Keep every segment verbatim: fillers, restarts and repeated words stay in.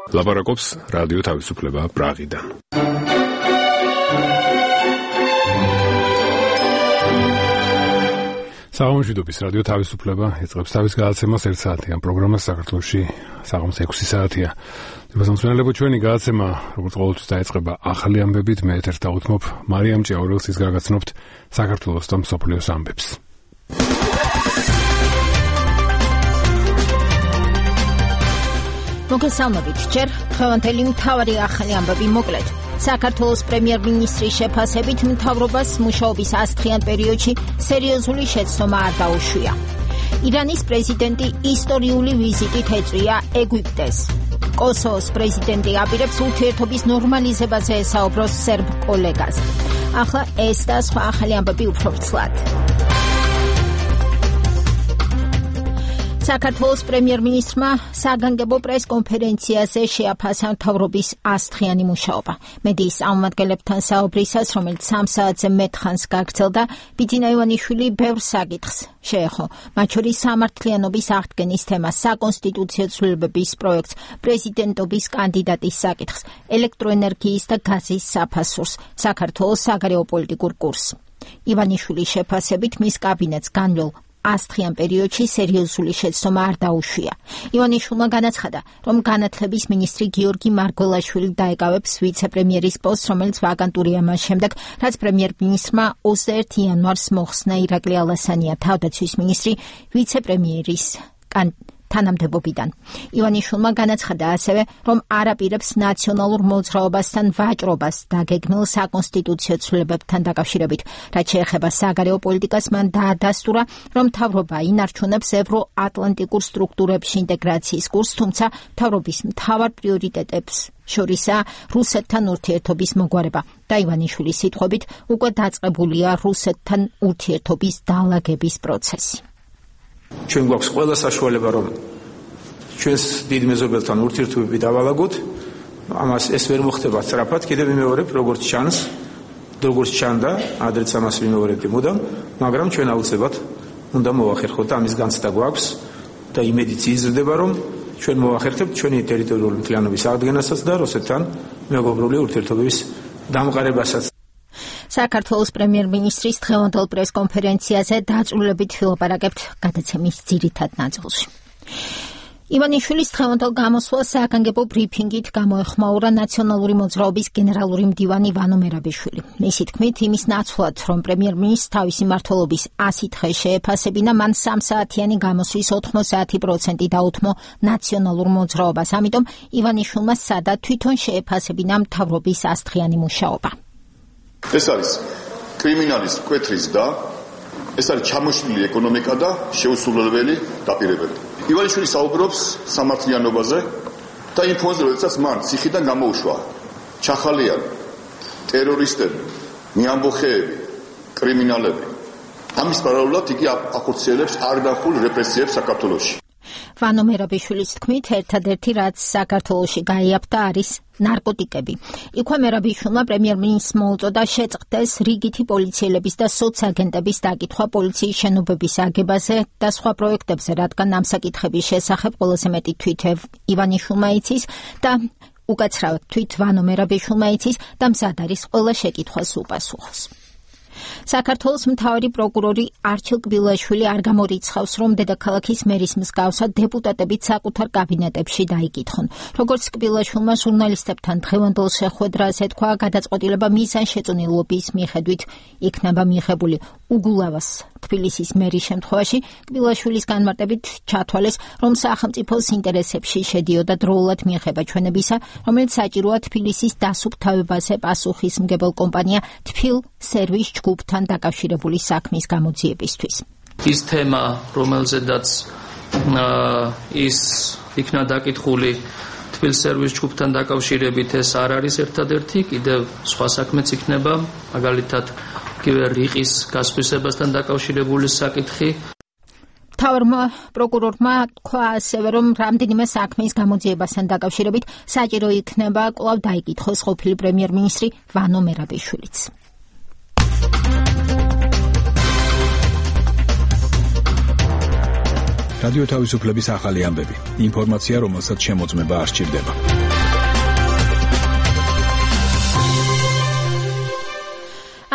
ლაპარაკობს რადიო თავისუფლება პრაღიდან. საღამოშვიდობის რადიო თავისუფლება იწყებს თავის გადაცემას ერთ საათიან პროგრამას საქართველოში საღამოს ექვსი საათია. მოსამსმენელებო, ჩვენი გადაცემა როგორც ყოველთვის დაიწყება ახალი ამბებით. მე ეთერთა უთმობ მარიამ ჭიაურელს, ის გაგაცნობთ საქართველოს და მსოფლიოს ამბებს. მოგესალმებით. ჯერ დღევანდელი მთავარი ახალი ამბები მოკლედ. საქართველოს პრემიერ-მინისტრის შეფასებით მთავრობას მუშაობის ასწლიან პერიოდში სერიოზული შეცდომა არ დაუშვია. ირანის პრეზიდენტი ისტორიული ვიზიტით ეწვია ეგვიპტეს. კოსოვოს პრეზიდენტი აპირებს ურთიერთობის ნორმალიზებაზე ესაუბროს სერბ კოლეგას. ახლა ეს და სხვა ახალი ამბები უფრო ვრცლად. საქართველოს პრემიერ-მინისტრმა საგანგებო პრეს-კონფერენციაზე შეაფასა მთავრობის ასწლიანი მუშაობა. მედიის წარმომადგენლებთან საუბრისას, რომელიც სამ საათზე მეტ ხანს გაგრძელდა, ბიძინა ივანიშვილი ბევრ საკითხს შეეხო. მათ შორის სამართლიანობის აღდგენის თემას, საკონსტიტუციო ცვლილებების პროექტს, პრეზიდენტობის კანდიდატის საკითხს, ელექტროენერგიის და გაზის საფასურს, საქართველოს საგარეო პოლიტიკურ კურსს. ივანიშვილის შეფასებით მის კაბინეტს განვლილ ასწლიან პერიოდში სერიოზული შეცდომა არ დაუშვია. ივანიშვილმა განაცხადა, რომ განათლების მინისტრი გიორგი მარგველაშვილი დაეკავებს ვიცე-პრემიერის პოსტს, რომელიც ვაკანტურია მას შემდეგ, რაც პრემიერ-მინისტრმა ოცდაერთი იანვარს მოხსნა ირაკლი ალასანია თავდაცვის მინისტრი ვიცე-პრემიერის თანამდებობიდან. ივანიშვილმა განაცხადა ასევე, რომ არ აპირებს ნაციონალურ მოძრაობასთან ვაჭრობას დაგეგმილ საკონსტიტუციო ცვლილებებთან დაკავშირებით. რაც შეეხება საგარეო პოლიტიკას, მან დაადასტურა, რომ მთავრობა ინარჩუნებს ევროატლანტიკურ სტრუქტურებში ინტეგრაციის კურსს, თუმცა მთავრობის მთავარ პრიორიტეტებს შორისაა რუსეთთან ურთიერთობის მოგვარება და ივანიშვილის სიტყვებით უკვე დაწყებულია რუსეთთან ურთიერთობის დაალაგების პროცესი. ჩვენ გვაქვს ყველა საშუალება, რომ ჩვენს დიდ მეზობელთან ურთიერთობები დავალაგოთ. ამას ეს ვერ მოხდება სწრაფად. კიდევ ვიმეორებ, როგორც ჩანს, როგორც ჩანდა, ადრეც ამას ვიმეორებდი მუდამ, მაგრამ ჩვენ აუცილებლად უნდა მოვახერხოთ და ამის განცდა გვაქვს და იმედიც იზრდება, რომ ჩვენ მოვახერხებთ ჩვენი ტერიტორიული მთლიანობის აღდგენასაც და რუსეთთან მეგობრული ურთიერთობების დამყარებასაც. საქართველოს პრემიერ-მინისტრის დღევანდელ პრეს-კონფერენციაზე დაწვრილებით ვილაპარაკებთ გადაცემის ძირითად ნაწილში. ივანიშვილის დღევანდელ გამოსვლას საგანგებო ბრიფინგით გამოეხმაურა ნაციონალური მოძრაობის გენერალური მდივანი ვანო მერაბიშვილი. მისი თქმით, იმის ნაცვლად, რომ პრემიერ-მინისტრს თავისი მმართველობის ასი დღე შეეფასებინა, მან სამ საათიანი გამოსვლის ოთხმოცდაათი პროცენტი დაუთმო ნაციონალურ მოძრაობას. ამიტომ ივანიშვილმა სადა თვითონ შეეფასებინა მთავრობის ასწლიანი მუშაობა. ეს არის კრიმინალის მკვეთრის და ეს არის ჩამოშლილი ეკონომიკა და შეუსრულებელი დაპირებები. ივანიშვილი საუბრობს სამართლიანობაზე და იმ ფონზე, როდესაც მან ციხიდან გამოუშვა ჩახალიანი, ტერორისტები, მეამბოხეები, კრიმინალები. ამის პარალელურად იგი ახორციელებს არდახულ რეპრესიებს საქართველოში. ვანო მერაბიშვილის თქმით, ერთადერთი რაც საქართველოში გაიაფთა არის ნარკოტიკები. იქვე მერაბიშვილმა პრემიერ-მინისტრს მოუწოდა შეწყდეს რიგითი პოლიციელების და სოცაგენტების დაკითხვა პოლიციის შენობების აგებაზე და სხვა პროექტებზე, რადგან ამ საკითხების შესახებ ყველაზე მეტი თვით ივანიშვილმა იცის და უკაცრავად თვით ვანო მერაბიშვილმა იცის და მზად არის ყველა შეკითხვას უპასუხოს. საქართველოს მთავარი პროკურორი არჩილ კბილაშვილი არ გამორიცხავს, რომ დედაქალაქის მერის მსგავსად დეპუტატებიც საკუთარ კაბინეტებში დაიკითხონ. როგორც კბილაშვილმა ჟურნალისტებთან დღევანდელ შეხვედრაზე თქვა, გადაწყვეტილება მიზანშეწონილობის მიხედვით იქნება მიღებული. უგულავას თბილისის მერის შემთხვევაში კბილაშვილის განმარტებით ჩათვალეს, რომ სახელმწიფოს ინტერესებში შედიოდა დროულად მიიღება ჩვენებისა, რომელიც საჭიროა თბილისის დასუფთავებაზე პასუხისმგებელ კომპანია თბილ სერვის ჯგუფთან დაკავშირებული საქმის გამოძიებისთვის. ის თემა, რომელზედაც ის იქნა დაკითხული თბილ სერვის ჯგუფთან დაკავშირებით, ეს არ არის ერთადერთი, კიდევ სხვა საქმეც იქნება, მაგალითად კიდევ რიყის გასხვისებასთან დაკავშირებული საკითხი. მთავარმა პროკურორმა თქვა ასევე, რომ რამდენიმე საქმის გამოძიებასთან დაკავშირებით საჭირო იქნება კვლავ დაიკითხოს ყოფილი პრემიერ-მინისტრი ვანო მერაბიშვილიც. რადიო თავისუფლების ახალი ამბები. ინფორმაცია, რომელსაც შემოწმება არ სჭირდება.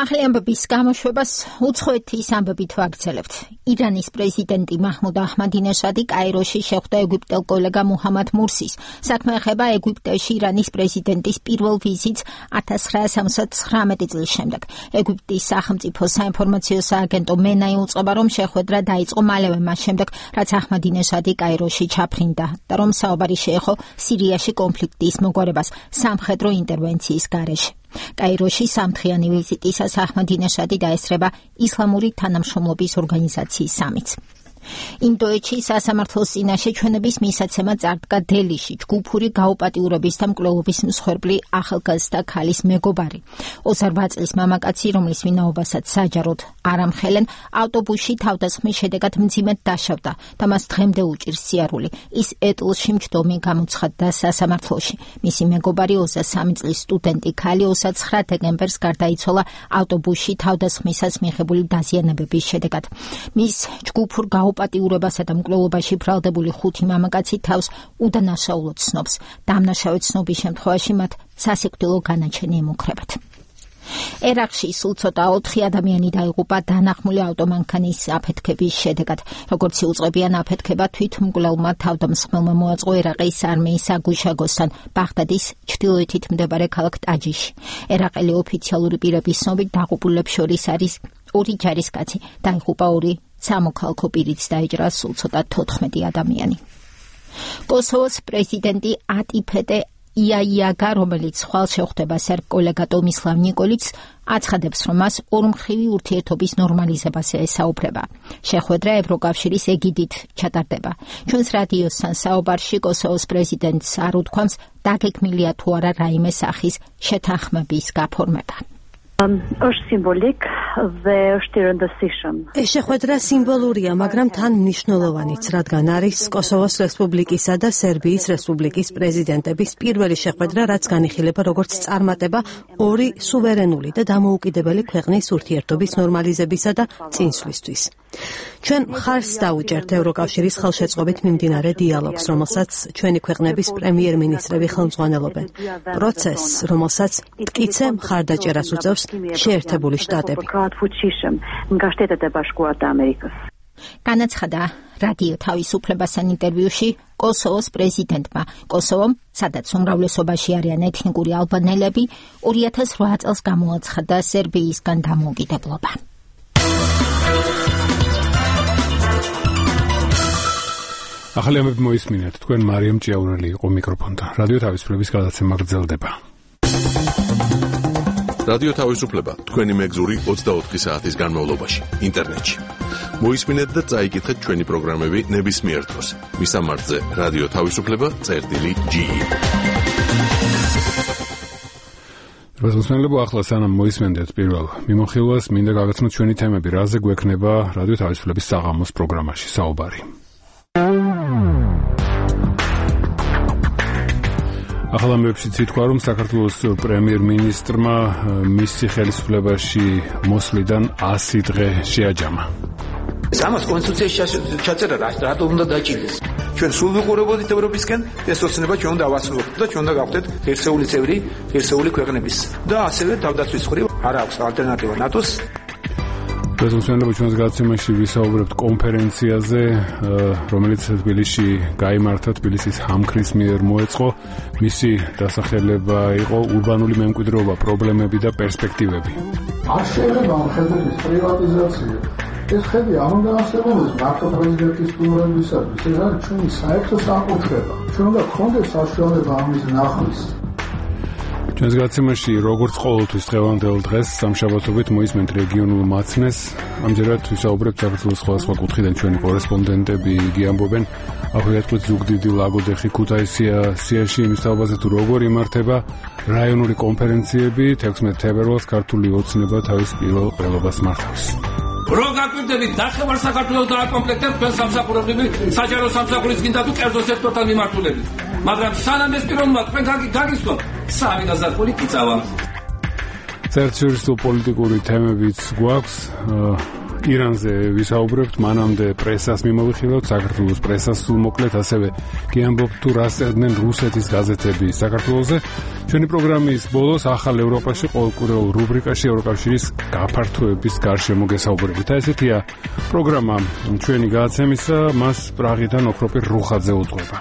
ახალი ამბების გამოშვებას უცხოეთის ამბებით ვაგრძელებთ. ირანის პრეზიდენტი მაჰმუდ აჰმადინეჟადი კაიროში შეხვდა ეგვიპტელ კოლეგა მუჰამად მურსის. საქმე ეხება ეგვიპტეში ირანის პრეზიდენტის პირველ ვიზიტს ათას ცხრაასა ოცდათვრამეტი წლის შემდეგ. ეგვიპტის სახელმწიფო საინფორმაციო სააგენტო მენა იუწყება, რომ შეხვედრა დაიწყო მალევე მას შემდეგ, რაც აჰმადინეჟადი კაიროში ჩაფრინდა და რომ საუბარი შეეხო სირიაში კონფლიქტის მოგვარებას სამხედრო ინტერვენციის გარეშე. კაიროში სამთხიანი ვიზიტისას აჰმადინეჟადი დაესწრება ისლამური თანამშრომლობის ორგანიზაციის სამიტს. ინდოეთში სასამართლოს წინაშე ჩვენების მისაცემა წარდგა დელიში ჯგუფური გაუპატიურების და მკვლელობის მსხვერპლი ახალგაზრდა ქალის მეგობარი. ოცდაორბაათ წლის მამაკაცი, რომლის ვინაობასაც საჯაროდ არ ამხელენ, ავტობუსში თავდასხმის შედეგად მძიმედ დაშავდა და მას დღემდე უჭირს სიარული. ის ეტლში მჯდომი გამოცხადდა სასამართლოში. მისი მეგობარი ოცდასამი წლის სტუდენტი ქალი ოცდაცხრა დეკემბერს გარდაიცვალა ავტობუსში თავდასხმისას მიღებული დაზიანებების შედეგად. მის ჯგუფურ გაუპატიურებასა და მკვლელობაში ბრალდებული ხუთი მამაკაცი თავს უდანაშაულოდ ცნობს. დამნაშავე ცნობის შემთხვევაში მათ სასიკვდილო განაჩენი ემუქრებათ. ერაყში სულ ცოტა ოთხი ადამიანი დაიღუპა დანახმული ავტომანქანის აფეთქების შედეგად. როგორც იუწყებიან, აფეთქება თვითმკვლელმა თავდამსხმელმა მოაწყო ერაყის არმიის საგუშაგოსთან ბაღდადის ჩრდილოეთით მდებარე ქალაქ ტაჯიში. ერაყელი ოფიციალური პირების ცნობით დაღუპულებს შორის არის ორი ჯარისკაცი, დაიღუპა ორი სამოქალაქო პირიც დაიჭრა სულ ცოტა თოთხმეტი ადამიანი. კოსოვოს პრეზიდენტი ატიფეტე იაიაგა, რომელიც ხვალ შეხვდება სერბ კოლეგა ტომისლავ ნიკოლიც, აცხადებს, რომ მას ორმხრივი ურთიერთობის ნორმალიზებაზე ესაუბრება. შეხვედრა ევროკავშირის ეგიდით ჩატარდება. ჩვენს რადიოსთან საუბარში კოსოვოს პრეზიდენტს არ უთქვამს, დაგეგმილია თუ არა რაიმე სახის შეთანხმების გაფორმება. ეს შეხვედრა სიმბოლურია, მაგრამ თან მნიშვნელოვანიც, რადგან არის კოსოვოს რესპუბლიკისა და სერბიის რესპუბლიკის პრეზიდენტების პირველი შეხვედრა, რაც განიხილება როგორც წარმატება ორი სუვერენული და დამოუკიდებელი ქვეყნის ურთიერთობის ნორმალიზებისა და წინსვლისთვის. ჩვენ მხარს დავუჭერთ ევროკავშირის ხელშეწყობით მიმდინარე დიალოგს, რომელსაც ჩვენი ქვეყნების პრემიერ-მინისტრები ხელმძღვანელობენ. პროცესს, რომელსაც მტკიცე მხარდაჭერას უწევს შეერთებული შტატები. განაცხადა რადიო თავისუფლებასთან ინტერვიუში კოსოვოს პრეზიდენტმა. კოსოვომ, სადაც უმრავლესობაში არიან ეთნიკური ალბანელები, ორი ათას ოთხ წელს გამოაცხადა სერბიისგან დამოუკიდებლობა. ახალი ამბები მოისმინეთ, თქვენ მარიამ ჭიაურელი იყო მიკროფონთან. რადიო თავისუფლების გადაცემა გრძელდება. რადიო თავისუფლება თქვენი მეგზური ოცდაოთხი საათის განმავლობაში ინტერნეტში. მოისმინეთ და წაიკითხეთ ჩვენი პროგრამები ნებისმიერ დროს. მისამართზე რადიო თავისუფლება წერტილი ჯი. რაზმოსმენლებო, ახლა სანამ მოისმენდეთ პირველ მიმოხილვას, მინდა გაგაცნოთ ჩვენი თემები, რაზე გვექნება რადიო თავისუფლების საღამოს პროგრამაში საუბარი. ახალ ამბებში თქვა, რომ საქართველოს პრემიერ-მინისტრმა მისი ხელისუფლებაში მოსვლიდან ასი დღე შეაჯამა. ამას კონსტიტუციაში ჩაწერა, რატომ უნდა დაჭირდეს? ჩვენ სულ ვიყურებოდით ევროპისკენ, ეს ოცნება ჩვენ უნდა ავასრულოთ და ჩვენ უნდა გავხდეთ ღირსეული წევრი ღირსეული ქვეყნების და ასევე თავდაცვის მხრივ არ აქვს ალტერნატივა ნატოს. პრეზიდენტები ჩვენს გადაცემაში ვისაუბრებთ კონფერენციაზე, რომელიც თბილისში გაიმართა, თბილისის ჰამქრის მიერ მოეწყო. მისი დასახელება იყო ურბანული მემკვიდრეობა, პრობლემები და პერსპექტივები. არ შეიძლება ხედების პრივატიზაცია. ეს ხედი არ უნდა არსებობდეს მარტო პრეზიდენტის პლურალიზმისათვის. ეს არის ჩვენი საერთო საკუთრება. ჩვენ უნდა გქონდეს საშუალება ამის ნახვის. ჩვენს გადაცემაში, როგორც ყოველთვის დღევანდელ დღეს, სამშაბათობით მოისმენთ რეგიონულ მაცნეს. ამჯერად ვისაუბრებთ საქართველოს სხვადასხვა კუთხიდან ჩვენი კორესპონდენტები იგი ამბობენ. აღვიათ ზუგდიდი, ლაგოდეხი, ქუთაისიაში იმის თაობაზე თუ როგორ იმართება რაიონული კონფერენციები. თექვსმეტ თებერვალს ქართული ოცნება თავის პირველ ყრილობას მართავს. რო გაკვირდებით ნახევარ საქართველოს დააკომპლექტებთ თქვენ სამსახურები, საჯარო სამსახურის გინდა თუ კერძო სექტორთან მიმართულებით. მაგრამ სანამ ეს პიროვნება თქვენ გაგისვათ, სამი გაზაფხული კიცავა. საერთაშორისო პოლიტიკური თემებიც გვაქვს. ირანზე ვისაუბრებთ, მანამდე პრესას მიმოვიხილავთ, საქართველოს პრესას სულ მოკლედ, ასევე გიამბობთ თუ რას წერდნენ რუსეთის გაზეთები საქართველოზე. ჩვენი პროგრამის ბოლოს ახალ ევროპაში ყოველკვირეულ რუბრიკაში ევროკავშირის გაფართოების გარშემო გესაუბრებით. და ესეთია პროგრამა ჩვენი გადაცემისა, მას პრაღიდან ოქროპირ რუხაძე უძღვება.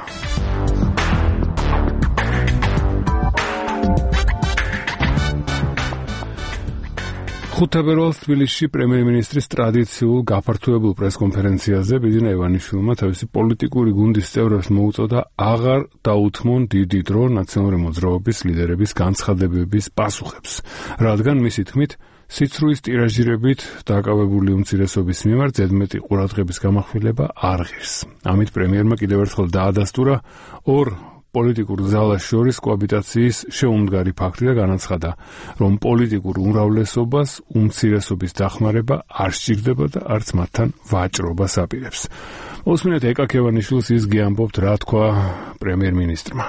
ხუთი თებერვალს თბილისში პრემიერ-მინისტრის ტრადიციულ გაფართოებულ პრესკონფერენციაზე ბიძინა ივანიშვილმა თავისი პოლიტიკური გუნდის წევრებს მოუწოდა აღარ დაუთმონ დიდი დრო ნაციონალური მოძრაობის ლიდერების განცხადებების პასუხებს, რადგან მისი თქმით სიცრუის ტირაჟირებით დაკავებული უმცირესობის მიმართ ზედმეტი ყურადღების გამახვილება არ ღირს. ამით პრემიერმა კიდევ ერთხელ დაადასტურა ორ პოლიტიკურ ძალას შორის კოაბიტაციის შეუმდგარი ფაქტი და განაცხადა, რომ პოლიტიკურ უმრავლესობას უმცირესობის დახმარება არ სჭირდება და არც მათთან ვაჭრობას აპირებს. მოსმინეთ ეკაკ ევანიშვილს ის გიამბობთ, რა თქვა პრემიერ-მინისტრმა.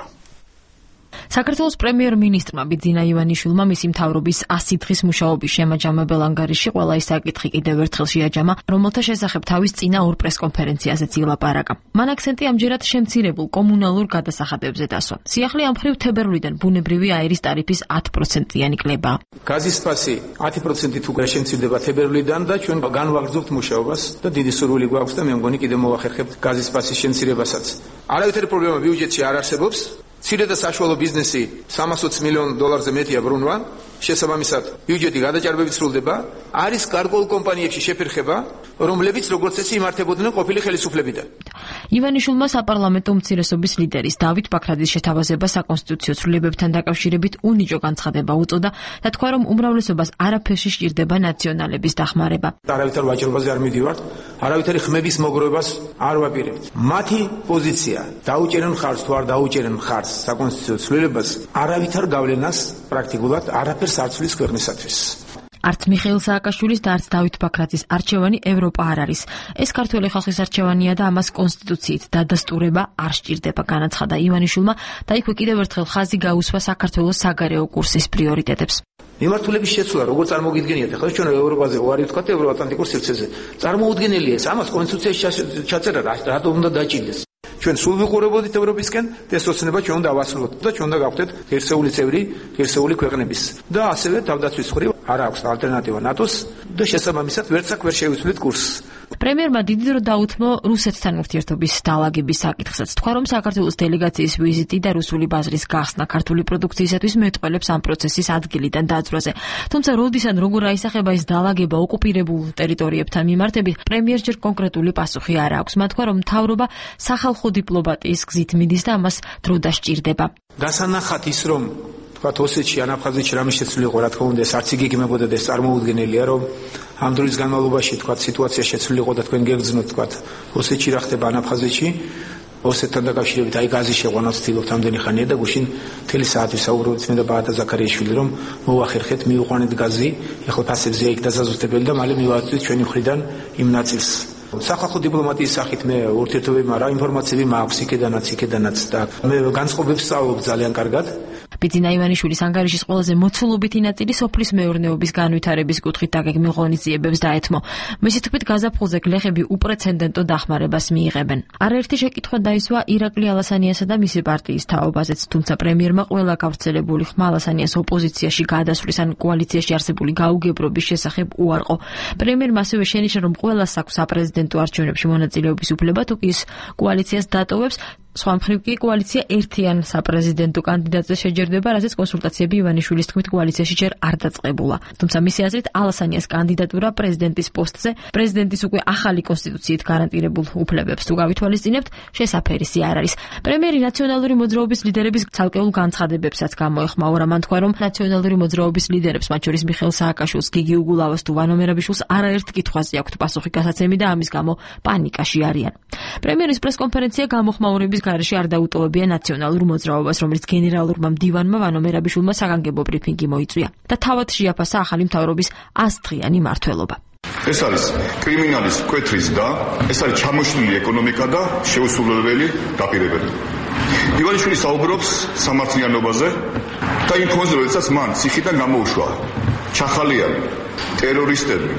საქართველოს პრემიერ-მინისტრმა ბიძინა ივანიშვილმა მისი მთავრობის ასი დღის მუშაობის შემაჯამებელ ანგარიში ყველა ის საკითხი კიდევ ერთხელ შეაჯამა, რომელთა შესახებ თავის წინა ორ პრესკონფერენციაზეც ილაპარაკა. მან აქცენტი ამჯერად შემცირებულ კომუნალურ გადასახადებებზე დასვა. სიახლე ამ მხრივ თებერვლიდან ბუნებრივი აირის ტარიფის ათი პროცენტიანი კლებაა. გაზის ფასი ათი პროცენტით უკვე შემცირდება თებერვლიდან და ჩვენ განვაგრძობთ მუშაობას და დიდი სურვილი გვაქვს და მე მგონი კიდევ მოვახერხებთ გაზის ფასის შემცირებასაც. არავითარი პრობლემა ბიუჯეტში არ არსებობს. მცირე და საშუალო ბიზნესი სამას ოცი მილიონ დოლარზე მეტია ბრუნვა, შესაბამისად ბიუჯეტი გადაჭარბებით სრულდება, არის გარკვეულ კომპანიებში შეფერხება, რომლებიც როგორც წესი იმართებოდნენ ყოფილი ხელისუფლებიდან. ივანიშვილმა საპარლამენტო უმცირესობის ლიდერის დავით ბაქრაძის შეთავაზება საკონსტიტუციო ცვლილებებთან დაკავშირებით უნიჭო განცხადება უწოდა და თქვა, რომ უმრავლესობას არაფერში სჭირდება ნაციონალების დახმარება. არავითარ ვაჭრობაზე არ მიდივართ, არავითარი ხმების მოგროვებას არ ვაპირებთ. მათი პოზიცია დაუჭერენ ხარს თუ არ დაუჭერენ ხარს საკონსტიტუციო ცვლილებას, არავითარ გავლენას პრაქტიკულად არაფერს არ ცვლის ქვეყნისათვის. არც მიხეილ სააკაშვილის და არც დავით ბაქრაძის არჩევანი ევროპა არ არის. ეს ქართველი ხალხის არჩევანია და ამას კონსტიტუციით დადასტურება არ სჭირდება, განაცხადა ივანიშვილმა და იქვე კიდევ ერთხელ ხაზი გაუსვა საქართველოს საგარეო კურსის პრიორიტეტებს. მიმართულების შეცვლა როგორ წარმოგიდგენიათ, ახლა ჩვენ ევროპაზე ვარი ვთქვათ ევროატლანტიკურ სივრცეზე. წარმოუდგენელია ეს, ამას კონსტიტუციაში ჩაწერა რატო უნდა დაჭირდეს. ჩვენ სულ ვიყურებოდით ევროპისკენ და ეს ოცნება ჩვენ უნდა ავასრულოთ და ჩვენ უნდა გავხდეთ ღირსეული წევრი ღირსეული ქვეყნების და ასევე თავდაცვის მხრივ არ აქვს ალტერნატივა ნატოს და შესაბამისად ვერც აქ ვერ შევიცვლით კურსს. პრემიერმა დიდი დრო დაუთმო რუსეთთან ურთიერთობის დაალაგების საკითხსაც. თქვა, რომ საქართველოს დელეგაციის ვიზიტი და რუსული ბაზრის გახსნა ქართული პროდუქციისათვის მეტყველებს ამ პროცესის ადგილიდან დაძვრაზე. თუმცა როდის ან როგორ აისახება ეს დაალაგება ოკუპირებულ ტერიტორიებთან მიმართებით, პრემიერს ჯერ კონკრეტული პასუხი არ აქვს. მათ თქვა, რომ მთავრობა სახალხო დიპლომატიის გზით მიდის და ამას დრო დასჭირდება. დასანახად ის, რომ თქვათ ოსეთში ან აფხაზეთში რამე შეცვლილი იყო, რა თქმა უნდა, ეს არც იგეგმებოდა და ეს წარმოუდგენელია, რომ ამ დროის განმავლობაში თქვათ სიტუაცია შეცვლილი იყო და თქვენ გეგრძნოთ თქვათ ოსეთში რა ხდება ან აფხაზეთში, ოსეთთან დაკავშირებით აი გაზის შეყვანას ვცდილობთ ამდენი ხანია და გუშინ მთელი საათი ვსაუბრობთ მე და ბაატა ზაქარიაშვილი, რომ მოვახერხეთ მივიყვანეთ გაზი, ეხლა ფასებზე იქ დაზაზუსტებელი და მალე მივაწვით ჩვენი მხრიდან იმ ნაწილს. სახალხო დიპლომატიის სახით მე ურთიერთობები მარა ინფორმაციები მაქვს იქედანაც იქედანაც და მე განწყობებს სწავლობ ძალიან კარგად. ბიძინა ივანიშვილის ანგარიშის ყველაზე მოცულობითი ნაწილი სოფლის მეურნეობის განვითარების კუთხით დაგეგმილ ღონისძიებებს დაეთმო. მისი თქმით, გაზაფხულზე გლეხები უპრეცედენტო დახმარებას მიიღებენ. არაერთი შეკითხვა დაისვა ირაკლი ალასანიასა და მისი პარტიის თაობაზეც, თუმცა პრემიერმა ყველა გავრცელებული ხმა ალასანიას ოპოზიციაში გადასვლის ან კოალიციაში არსებული გაუგებრობის შესახებ უარყო. პრემიერმა ასევე შენიშნა, რომ ყველას აქვს საპრეზიდენტო არჩევნებში მონაწილეობის უფლება, თუ კი ის კოალიციას დატოვებს, სხვა მხრივ კი კოალიცია ერთიან საპრეზიდენტო კანდიდატზე შეჯერდება, რასაც კონსულტაციები ივანიშვილის თქმით კოალიციაში ჯერ არ დაწყებულა. თუმცა მისი აზრით ალასანიას კანდიდატურა პრეზიდენტის პოსტზე პრეზიდენტის უკვე ახალი კონსტიტუციით გარანტირებულ უფლებებს თუ გავითვალისწინებთ, შესაფერისი არ არის. პრემიერი ნაციონალური მოძრაობის ლიდერების ცალკეულ განცხადებებსაც გამოეხმაურა. მან თქვა, რომ ნაციონალური მოძრაობის ლიდერებს, მათ შორის მიხეილ სააკაშვილს, გიგი უგულავას თუ ვანო მერაბიშვილს არაერთ კითხვაზე აქვთ პასუხი გასაცემი და ამის გამო პანიკაში არიან. პრემიერის პრესკონფერენცია გამოხმაურების გარეშე არ დაუტოვებია ნაციონალურ მოძრაობას, რომელიც გენერალურმა მდივანმა ვანო მერაბიშვილმა საგანგებო ბრიფინგი მოიწვია და თავად შეაფასა ახალი მთავრობის ასდღიანი მმართველობა. ეს არის კრიმინალის მკვეთრის და ეს არის ჩამოშლილი ეკონომიკა და შეუსრულებელი დაპირებები. ივანიშვილი საუბრობს სამართლიანობაზე და იმ ფონზე, როდესაც მან ციხიდან გამოუშვა ჩახალიანი ტერორისტები,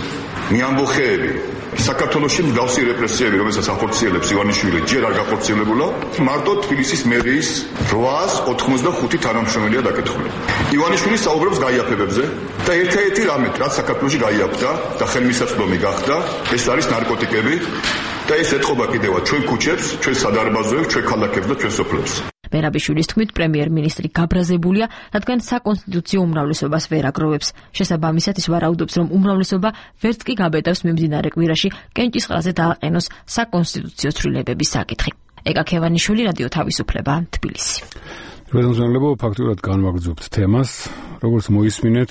მიამბოხეები საქართველოში მსგავსი რეპრესიები, რომელსაც ახორციელებს ივანიშვილი, ჯერ არ გახორციელებულა, მარტო თბილისის მერიის რვაას ოცდახუთი თანამშრომელია დაკითხული. ივანიშვილი საუბრობს გაიაფებებზე და ერთ-ერთი რამე, რაც საქართველოში გაიაფდა და ხელმისაწვდომი გახდა, ეს არის ნარკოტიკები და ეს ეთყობა კიდევაც ჩვენ ქუჩებს, ჩვენ სადარბაზოებს, ჩვენ ქალაქებს და ჩვენ სოფლებს. მერაბიშვილის თქმით, პრემიერ-მინისტრი გაბრაზებულია, რადგან საკონსტიტუციო უმრავლესობას ვერ აგროვებს. შესაბამისად, ის ვარაუდობს, რომ უმრავლესობა ვერც კი გაბედავს მიმდინარე კვირაში კენჭისყრაზე დააყენოს საკონსტიტუციო ცვლილებების საკითხი. ეკა ქევანიშვილი, რადიო თავისუფლება, თბილისი. რეზონანსებო ფაქტურად განვაგრძობთ თემას, როგორც მოისმინეთ,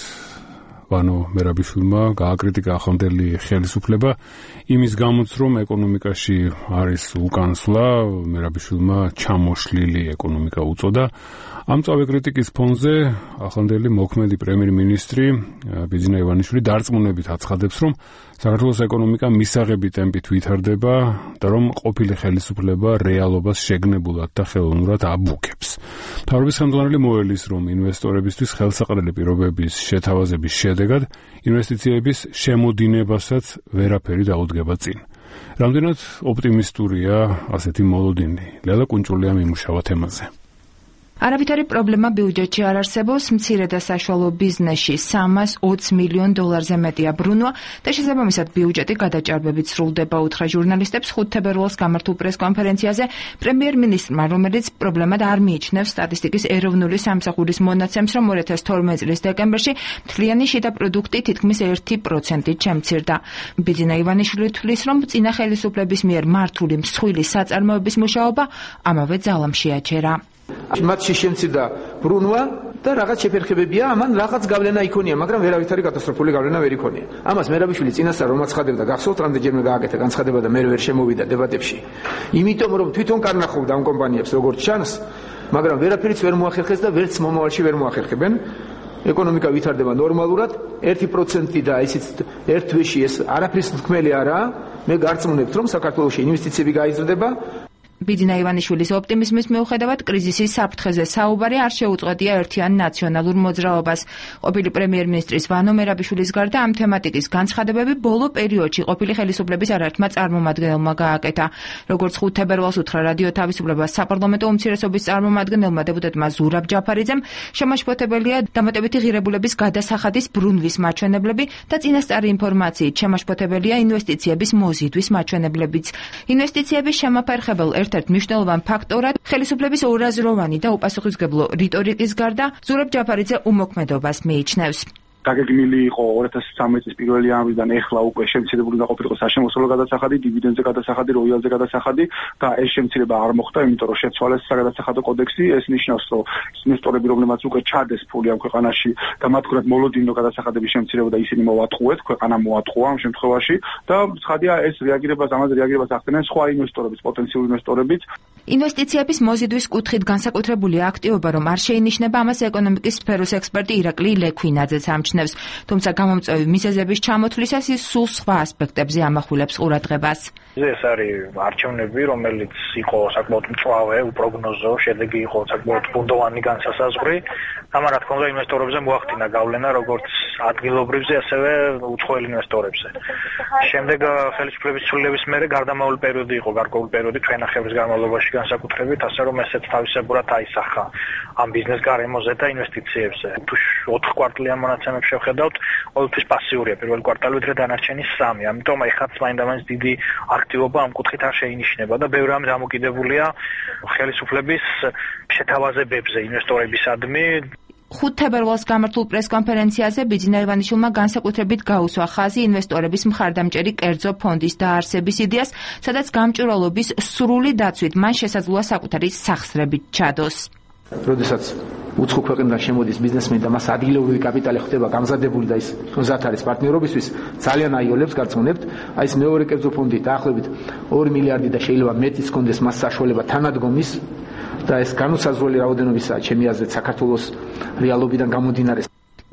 ვანო მერაბიშვილმა გააკრიტიკა ახლანდელი ხელისუფლება იმის გამოც, რომ ეკონომიკაში არის უკანსვლა, მერაბიშვილმა ჩამოშლილი ეკონომიკა უწოდა. ამ წავე კრიტიკის ფონზე ახლანდელი მოქმედი პრემიერ-მინისტრი ბიძინა ივანიშვილი დარწმუნებით აცხადებს, რომ საქართველოს ეკონომიკა მისაღები ტემპით ვითარდება და რომ ყოფილი ხელისუფლება რეალობას შეგნებულად და ხელოვნურად აბუქებს. მთავრობის ხელმძღვანელი მოელის, რომ ინვესტორებისთვის ხელსაყრელი პირობების შეთავაზების შედეგად ინვესტიციების შემოდინებასაც ვერაფერი დაუდგება წინ. რამდენად ოპტიმისტურია ასეთი მოლოდინი? ლელა კუნჭულია მიმუშავა თემაზე. არავითარი პრობლემა ბიუჯეტში არ არსებობს, მცირე და საშუალო ბიზნესში სამას ოცი მილიონ დოლარზე მეტია ბრუნვა და შესაბამისად ბიუჯეტი გადაჭარბებით სრულდება, უთხრა ჟურნალისტებს ხუთ თებერვალს გამართულ პრესკონფერენციაზე პრემიერ-მინისტრმა, რომელიც პრობლემად არ მიიჩნევს სტატისტიკის ეროვნული სამსახურის მონაცემს, რომ ორი ათას თორმეტი წლის დეკემბერში მთლიანი შიდა პროდუქტი თითქმის ერთი პროცენტით შემცირდა. ბიძინა ივანიშვილი თვლის, რომ წინა ხელისუფლების მიერ მართული მსხვილი საწარმოების მუშაობა ამავე ძალამ შეაჩერა. მათში შემცირდა ბრუნვა და რაღაც შეფერხებებია, ამან რაღაც გავლენა იქონია, მაგრამ ვერავითარი კატასტროფული გავლენა ვერ იქონია. ამას მერაბიშვილი წინასწარ რომ აცხადებდა, გახსოვთ რამდენჯერმე გააკეთა განცხადება და მე ვერ შემოვიდა დებატებში. იმიტომ რომ თვითონ კარნახობდა ამ კომპანიებს როგორც ჩანს, მაგრამ ვერაფერიც ვერ მოახერხეს და ვერც მომავალში ვერ მოახერხებენ. ეკონომიკა ვითარდება ნორმალურად, ერთი პროცენტი და ისიც ერთ თვეში ეს არაფრის თქმელი არაა. მე გარწმუნებთ, რომ საქართველოში ინვესტიციები გაიზრდება. ბიძინა ივანიშვილის ოპტიმიზმის მიუხედავად კრიზისის საფრთხეზე საუბარი არ შეუწყვეტია ერთიან ნაციონალურ მოძრაობას. ყოფილი პრემიერ-მინისტრის ვანო მერაბიშვილის გარდა ამ თემატიკის განცხადებები ბოლო პერიოდში ყოფილი ხელისუფლების არაერთმა წარმომადგენელმა გააკეთა. როგორც ხუთ თებერვალს უთხრა რადიო თავისუფლებას საპარლამენტო უმცირესობის წარმომადგენელმა დეპუტატმა ზურაბ ჯაფარიძემ, შემაშფოთებელია დამატებითი ღირებულების გადასახადის ბრუნვის მაჩვენებლები და წინასწარი ინფორმაციით შემაშფოთებელია ინვესტიციების მოზიდვის მაჩვენებლებიც. ინვესტიციების შემაფერხებელ ერთ-ერთ მნიშვნელოვან ფაქტორად ხელისუფლების ორაზროვანი და უპასუხისმგებლო რიტორიკის გარდა ზურაბ ჯაფარიძე უმოქმედობას მიიჩნევს. დაგეგმილი იყო ორი ათას ცხრამეტი წლის პირველი იანვრიდან ეხლა უკვე შემცირებული უნდა ყოფილიყო საშემოსავლო გადასახადი, დივიდენდზე გადასახადი, როიალზე გადასახადი და ეს შემცირება არ მოხდა, იმიტომ რომ შეცვალეს საგადასახადო კოდექსი. ეს ნიშნავს, რომ ინვესტორები, რომლებმაც უკვე ჩადეს ფული ამ ქვეყანაში და მათ მხრად მოლოდინო გადასახადების შემცირება და ისინი მოვატყუეთ, ქვეყანა მოატყუა ამ შემთხვევაში და ცხადია ეს რეაგირებას, ამაზე რეაგირებას ახდენენ სხვა ინვესტორებიც, პოტენციური ინვესტორებიც. ინვესტიციების მოზიდვის კუთხით განსაკუთრებული აქტივობა რომ არ შეინიშნება, ამას ეკონომიკის სფეროს ექსპერტი ირაკლი ლექვინაძეც ამჩნევს. თუმცა გამომწვევი მიზეზების ჩამოთვლისას ის სულ სხვა ასპექტებზე ამახვილებს ყურადღებას. ეს არის არჩევნები, რომელიც იყო საკმაოდ მწვავე, უპროგნოზო, შედეგი იყო საკმაოდ ბუნდოვანი განსასაზღვრი. ამ რა თქმა უნდა ინვესტორებზე მოახდინა გავლენა როგორც ადგილობრივზე, ასევე უცხოელ ინვესტორებზე. შემდეგ ხელისუფლების ცვლილების მერე გარდამავალ პერიოდი იყო, გარკვეული პერიოდი ჩვენახევრის განმავლობაში განსაკუთრებით, ასე რომ ესეც თავისებურად აისახა ამ ბიზნეს გარემოზე და ინვესტიციებზე. თუ ოთხ კვარტალიან მონაცემებს შევხედავთ, ყოველთვის პასიურია პირველი კვარტალი, ვიდრე დანარჩენი სამი. ამიტომ ეხაც მაინდამაინც დიდი აქტივობა ამ კუთხით არ შეინიშნება და ბევრი რამ დამოკიდებულია ხელისუფლების შეთავაზებებზე ინვესტორებისადმი. ხუთ თებერვალს გამართულ პრესკონფერენციაზე ბიძინა ივანიშვილმა განსაკუთრებით გაუსვა ხაზი ინვესტორების მხარდამჭერი კერძო ფონდის დაარსების იდეას, სადაც გამჭვირვალობის სრული დაცვით მან შესაძლოა საკუთარი სახსრებით ჩადოს. როდესაც უცხო ქვეყნიდან შემოდის ბიზნესმენი და მას ადგილობრივი კაპიტალი ხდება გამზადებული და ის მზად არის პარტნიორობისთვის, ძალიან აიოლებს გარწმუნებთ. აი ეს მეორე კერძო ფონდი დაახლოებით ორი მილიარდი და შეიძლება მეტიც კონდეს მას საშუალება თანადგომის და ეს განუსაზღვრელი რაოდენობისაა ჩემი აზრით საქართველოს რეალობიდან გამომდინარე.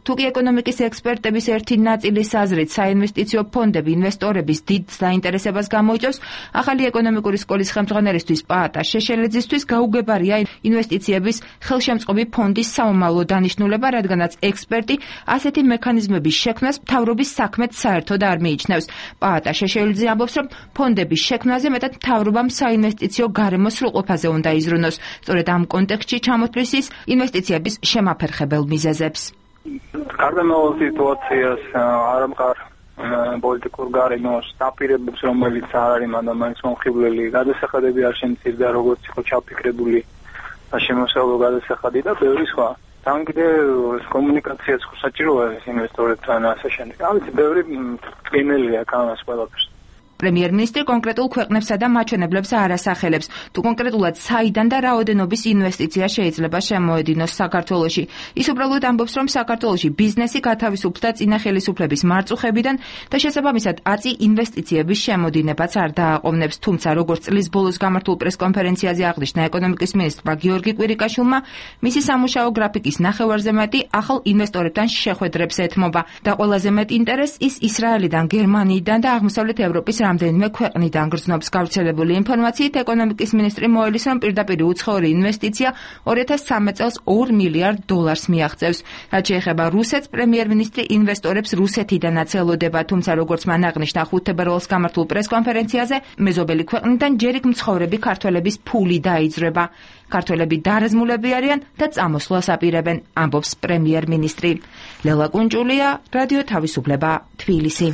თუკი ეკონომიკის ექსპერტების ერთი ნაწილის აზრით საინვესტიციო ფონდები ინვესტორების დიდ დაინტერესებას გამოიწვევს, ახალი ეკონომიკური სკოლის ხელმძღვანელისთვის პაატა შეშელეძისთვის გაუგებარია ინვესტიციების ხელშემწყობი ფონდის საომალო დანიშნულება, რადგანაც ექსპერტი ასეთი მექანიზმების შექმნას მთავრობის საქმედ საერთოდ არ მიიჩნევს. პაატა შეშელეძე ამბობს, რომ ფონდების შექმნაზე მეტად მთავრობამ საინვესტიციო გარემოს სრულყოფაზე უნდა იზრუნოს. სწორედ ამ კონტექსტში ჩამოთვლის ის ინვესტიციების შემაფერხებელ მიზეზებს. გარდამავალ სიტუაციას არ ამყარ პოლიტიკურ გარემოს დაპირებებს, რომელიც არ არის მანდ-მაინც მომხიბვლელი, გადასახადები არ შემცირდა, როგორც იყო ჩაფიქრებული და შემოსავლო გადასახადი და ბევრი სხვა. თან კიდევ კომუნიკაციაც ხო საჭიროა ინვესტორებთან ასე შემდეგ. ამით ბევრი ყინელია კანას ყველაფერს. პრემიერ-მინისტრი კონკრეტულ ქვეყნებსა და მაჩვენებლებს არ ასახელებს, თუ კონკრეტულად საიდან და რაოდენობის ინვესტიცია შეიძლება შემოედინოს საქართველოში. ის უბრალოდ ამბობს, რომ საქართველოში ბიზნესი გათავისუფლდა წინა ხელისუფლების მარწუხებიდან და შესაბამისად აწი ინვესტიციების შემოდინებაც არ დააყოვნებს. თუმცა, როგორც წლის ბოლოს გამართულ პრესკონფერენციაზე აღნიშნა ეკონომიკის მინისტრმა გიორგი კვირიკაშვილმა, მისი სამუშაო გრაფიკის ნახევარზე მეტი ახალ ინვესტორებთან შეხვედრებს ეთმობა და ყველაზე მეტ ინტერესს ის ისრაელიდან, გერმანიიდან და აღმოსავლეთ ევროპის რამდენიმე ქვეყნიდან გრძნობს. გავრცელებული ინფორმაციით ეკონომიკის მინისტრი მოელის, რომ პირდაპირ უცხოური ინვესტიცია ორი ათას სამი წელს ორ მილიარდ დოლარს მიაღწევს. რაც შეეხება რუსეთს, პრემიერ-მინისტრი ინვესტორებს რუსეთიდანაც ელოდება, თუმცა როგორც მან აღნიშნა ხუთი თებერვალს გამართულ პრესკონფერენციაზე, მეზობელი ქვეყნიდან ჯერ იქ მცხოვრები ქართველების ფული დაიძრება. ქართველები დარაზმულები არიან და წამოსვლას აპირებენ, ამბობს პრემიერ-მინისტრი. ლელა კუნჭულია, რადიო თავისუფლება, თბილისი.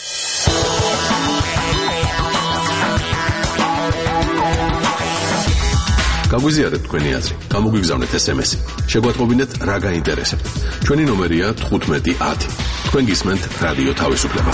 გაგვიზიარეთ თქვენი აზრი, გამოგვიგზავნეთ ეს ემ ესი. შეგვატყობინეთ რა გაინტერესებთ. ჩვენი ნომერია თხუთმეტი ათი. თქვენ გისმენთ რადიო თავისუფლება.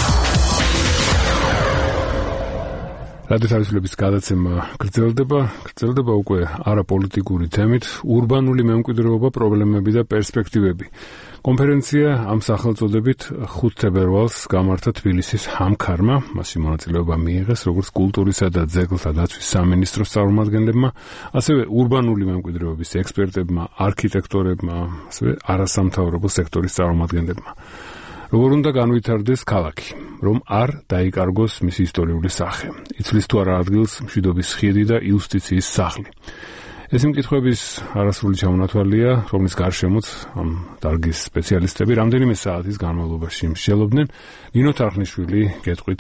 რადიო თავისუფლების გადაცემა გრძელდება, გრძელდება უკვე არაპოლიტიკური თემით, ურბანული მემკვიდრეობა, პრობლემები და პერსპექტივები. კონფერენცია ამ სახელწოდებით ხუთი თებერვალს გამართა თბილისის ჰამქარმა, მასში მონაწილეობა მიიღეს როგორც კულტურისა და ძეგლთა დაცვის სამინისტროს წარმომადგენლებმა, ასევე ურბანული მემკვიდრეობის ექსპერტებმა, არქიტექტორებმა, ასევე არასამთავრობო სექტორის წარმომადგენლებმა. როგორ უნდა განვითარდეს ქალაქი, რომ არ დაიკარგოს მისი ისტორიული სახე. იცვლის თუ არა ადგილს მშვიდობის ხიდი და იუსტიციის სახლი. ეს მკითხვების არასრული ჩამონათვალია, რომლის გარშემოც ამ დარგის სპეციალისტები რამდენიმე საათის განმავლობაში მსჯელობდნენ. ნინო თარხნიშვილი გეტყვით